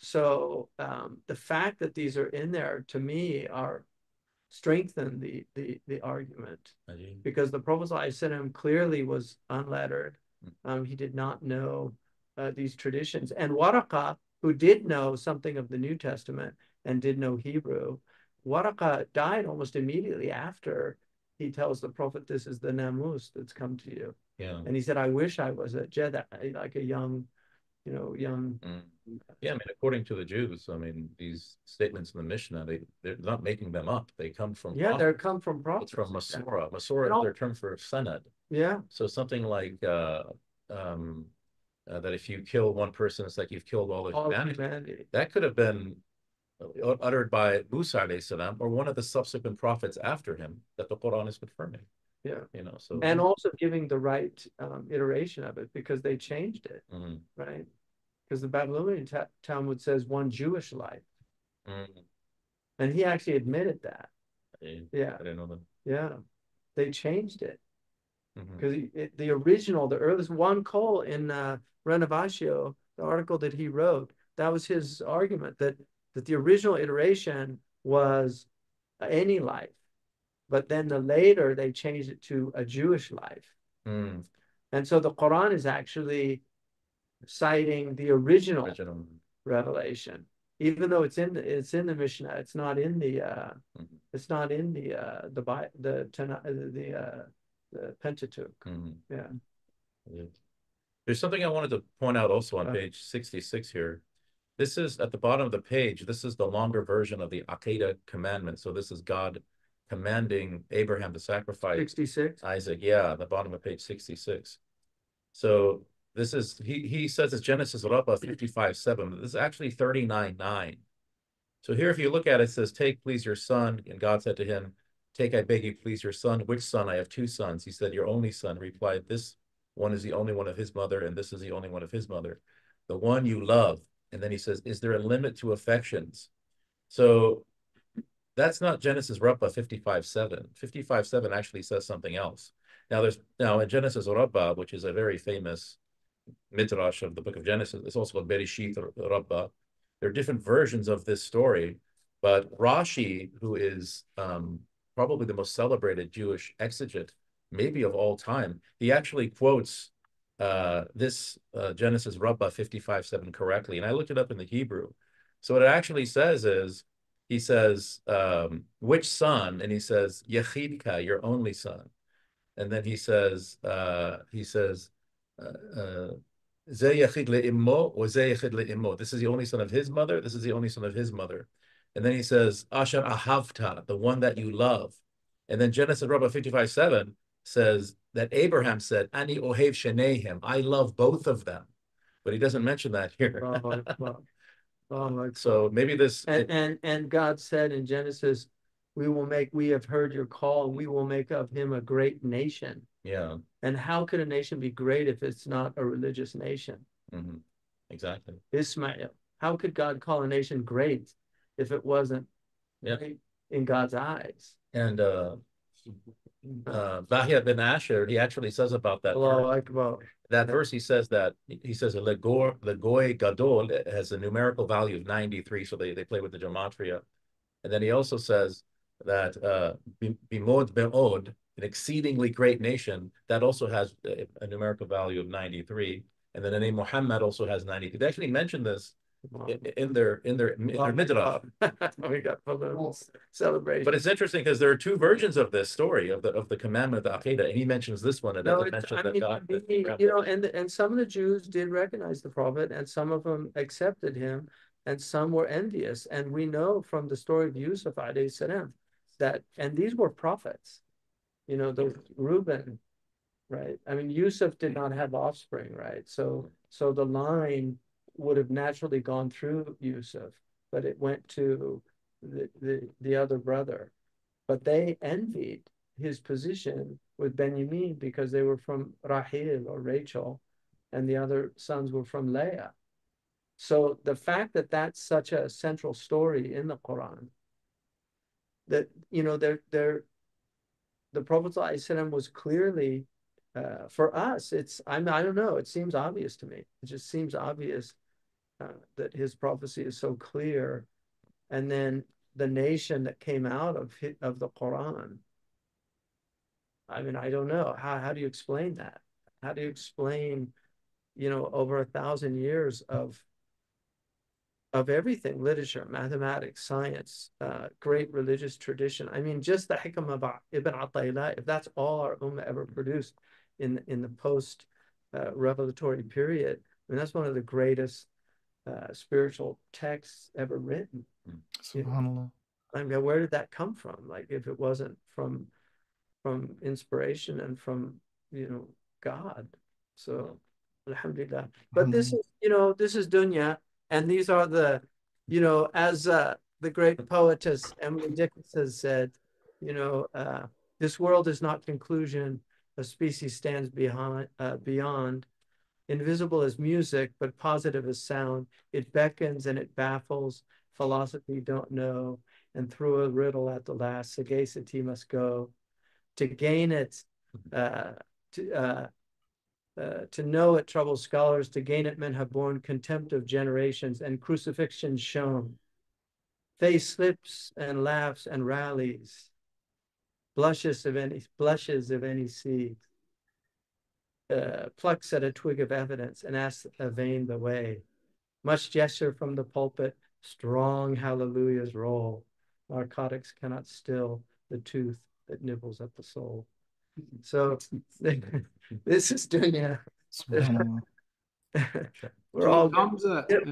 So um, the fact that these are in there, to me, are strengthen the the the argument, because the Prophet ﷺ clearly was unlettered. Um, he did not know uh, these traditions. And Waraqah, who did know something of the New Testament and did know Hebrew, Waraqah died almost immediately after he tells the Prophet, this is the Namus that's come to you. Yeah. And he said, I wish I was a Jedi, like a young, you know, young... Mm. Yeah, I mean, according to the Jews, I mean, these statements in the Mishnah, they, they're not making them up. They come from Yeah, they come from prophets. It's from Masorah. Masorah is their term for Sanad. Yeah. So something like uh, um, uh, that if you kill one person, it's like you've killed all of all humanity. humanity. That could have been uttered by Musa alayhi salam or one of the subsequent prophets after him that the Quran is confirming. Yeah. You know, so and also giving the right um, iteration of it, because they changed it, mm-hmm. right? Because the Babylonian ta- Talmud says one Jewish life. Mm. And he actually admitted that. I, yeah. I didn't know that. Yeah. They changed it. Because mm-hmm. the original, the earliest, Juan Cole in uh, Renovatio, the article that he wrote, that was his argument, that, that the original iteration was any life. But then the later, they changed it to a Jewish life. Mm. And so the Quran is actually citing the original, original. revelation. even though it's in the, it's in the Mishnah, it's not in the uh, Mhm. it's not in the uh, the Bi- the Tana- the uh, the Pentateuch. Mhm. Yeah. Yeah. There's something I wanted to point out also on Uh, page sixty-six here. This is at the bottom of the page. This is the longer version of the Akedah commandment. So this is God commanding Abraham to sacrifice sixty-six. Isaac. Yeah, the bottom of page sixty-six. So this is, he, he says it's Genesis Rabbah fifty-five seven, but this is actually thirty-nine nine. So here, if you look at it, it says, take, please, your son. And God said to him, take, I beg you, please, your son. Which son? I have two sons. He said, your only son. Replied, this one is the only one of his mother, and this is the only one of his mother. The one you love. And then he says, is there a limit to affections? So that's not Genesis Rabbah fifty-five seven. fifty-five seven actually says something else. Now, there's now in Genesis Rabbah, which is a very famous midrash of the book of Genesis, it's also called Bereshit Rabbah. There are different versions of this story, but Rashi, who is um, probably the most celebrated Jewish exegete, maybe of all time, he actually quotes uh, this uh, Genesis Rabbah fifty-five seven correctly. And I looked it up in the Hebrew. So what it actually says is, he says, um, which son? And he says, Yechidka, your only son. And then he says, uh, he says, uh, uh, Ze yechid le'immo or ze yechid le'immo. This is the only son of his mother. This is the only son of his mother. And then he says, Asher ahavta, the one that you love. And then Genesis Rabbah fifty-five seven says that Abraham said, Ani ohev shenehem, I love both of them. But he doesn't mention that here. Oh, well, oh, my So maybe this. And, and and God said in Genesis, we will make, we have heard your call, and we will make of him a great nation. Yeah. And how could a nation be great if it's not a religious nation? Mm-hmm. Exactly. Ismail. How could God call a nation great if it wasn't Yeah. great in God's eyes? And uh, uh, Bahya bin Asher, he actually says about that. Allahu Akbar. That verse, he says that, he says, Le Goy Gadol has a numerical value of ninety-three, so they, they play with the gematria. And then he also says that uh, Bimod Be'od, an exceedingly great nation, that also has a, a numerical value of ninety-three. And then the name Muhammad also has ninety-two. They actually mentioned this in, in their in their, in their midrash. We got balloons celebration. But it's interesting because there are two versions of this story of the of the commandment of the Akedah, and he mentions this one, and No, doesn't it's, mention I that mean, God. that he- God- you know, and and some of the Jews did recognize the prophet, and some of them accepted him, and some were envious. And we know from the story of Yusuf alayhi salam that, and these were prophets, you know, the Reuben, right? I mean, Yusuf did not have offspring, right? So so the line would have naturally gone through Yusuf, but it went to the the, the other brother. But they envied his position with Benjamin because they were from Rahil or Rachel, and the other sons were from Leah. So the fact that that's such a central story in the Quran, that, you know, they're, they're, the Prophet ﷺ was clearly, uh, for us, it's, I'm, I don't know, it seems obvious to me. It just seems obvious uh, that his prophecy is so clear. And then the nation that came out of of the Quran. I mean, I don't know. How, how do you explain that? How do you explain, you know, over a thousand years of of everything, literature, mathematics, science, uh, great religious tradition. I mean, just the Hikam of Ibn Ata'illah, if that's all our Ummah ever produced in, in the post uh, revelatory period, I mean, that's one of the greatest uh, spiritual texts ever written. SubhanAllah. I mean, where did that come from? Like, if it wasn't from from inspiration and from, you know, God. So, alhamdulillah. But this is, you know, this is dunya, and these are the, you know, as uh, the great poetess Emily Dickinson has said, you know, uh, this world is not conclusion, a species stands behind, uh, beyond. Invisible as music, but positive as sound. It beckons and it baffles. Philosophy don't know, and through a riddle at the last, sagacity must go. To gain it, uh, to, uh, uh, to know it troubles scholars. To gain it, men have borne contempt of generations and crucifixion shown. Face slips and laughs and rallies, blushes of any blushes of any seed. Uh, plucks at a twig of evidence and asks a vain the way. Much gesture from the pulpit, Strong hallelujahs roll. Narcotics cannot still the tooth that nibbles at the soul. So this is dunya. Subhanallah. We're all Sheikh Hamza, yeah.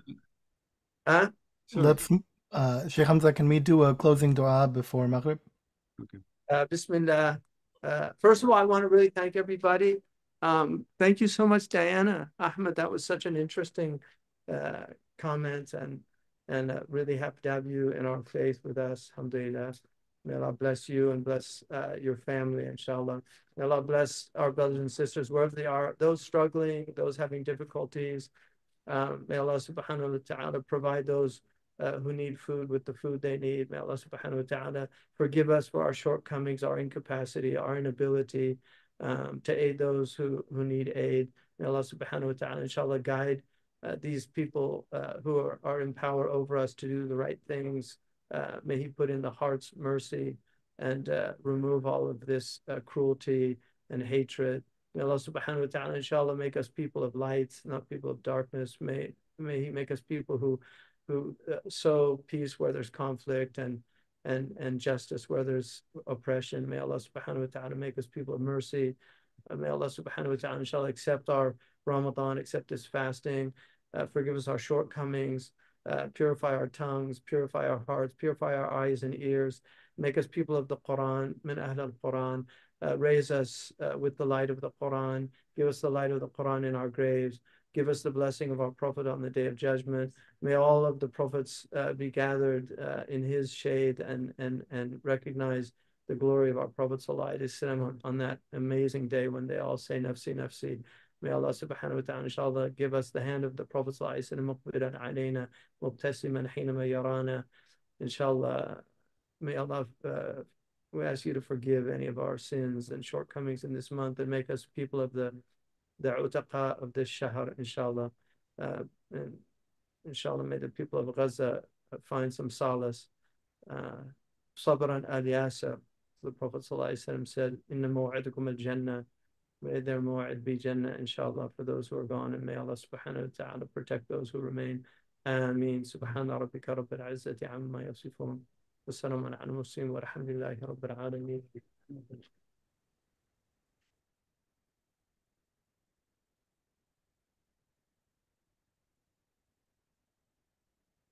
Huh? sorry. Let's, uh, Sheikh Hamza, can we do a closing dua before Maghrib? Okay. Uh, Bismillah. Uh, first of all, I want to really thank everybody. Um, thank you so much, Diana, Ahmed. That was such an interesting uh, comment, and and uh, really happy to have you in our faith with us. Alhamdulillah. May Allah bless you and bless uh, your family, inshallah. May Allah bless our brothers and sisters wherever they are, those struggling, those having difficulties. Um, may Allah subhanahu wa ta'ala provide those uh, who need food with the food they need. May Allah subhanahu wa ta'ala forgive us for our shortcomings, our incapacity, our inability um, to aid those who, who need aid. May Allah subhanahu wa ta'ala inshallah guide uh, these people uh, who are, are in power over us to do the right things. Uh, may He put in the heart's mercy and uh, remove all of this uh, cruelty and hatred. May Allah subhanahu wa ta'ala inshallah make us people of light, not people of darkness. May may He make us people who who uh, sow peace where there's conflict and and and justice where there's oppression. May Allah subhanahu wa ta'ala make us people of mercy. Uh, may Allah subhanahu wa ta'ala inshallah accept our Ramadan, accept this fasting, uh, forgive us our shortcomings, uh, purify our tongues, purify our hearts, purify our eyes and ears, make us people of the Quran, min ahl al-Quran. Uh, raise us uh, with the light of the Quran. Give us the light of the Quran in our graves. Give us the blessing of our Prophet on the Day of Judgment. May all of the Prophets uh, be gathered uh, in his shade and, and, and recognize the glory of our Prophet ﷺ on that amazing day when they all say, Nafsi, Nafsi. May Allah subhanahu wa ta'ala inshallah give us the hand of the Prophet ﷺ muqbiran alayna, mubtasiman hinama yarana. Inshallah, may Allah uh, we ask you to forgive any of our sins and shortcomings in this month and make us people of the the utaqa of this shahr, inshallah. Uh, and inshallah, may the people of Gaza find some solace. Sabran al Yasir, the Prophet ﷺ said, Inna mu'adukum al Jannah. May their mu'ad be Jannah, inshallah, for those who are gone. And may Allah subhanahu wa ta'ala protect those who remain. Ameen. Subhana rabbika rabbil izzati amma yasifun. والسلام على المرسلين والحمد لله رب العالمين.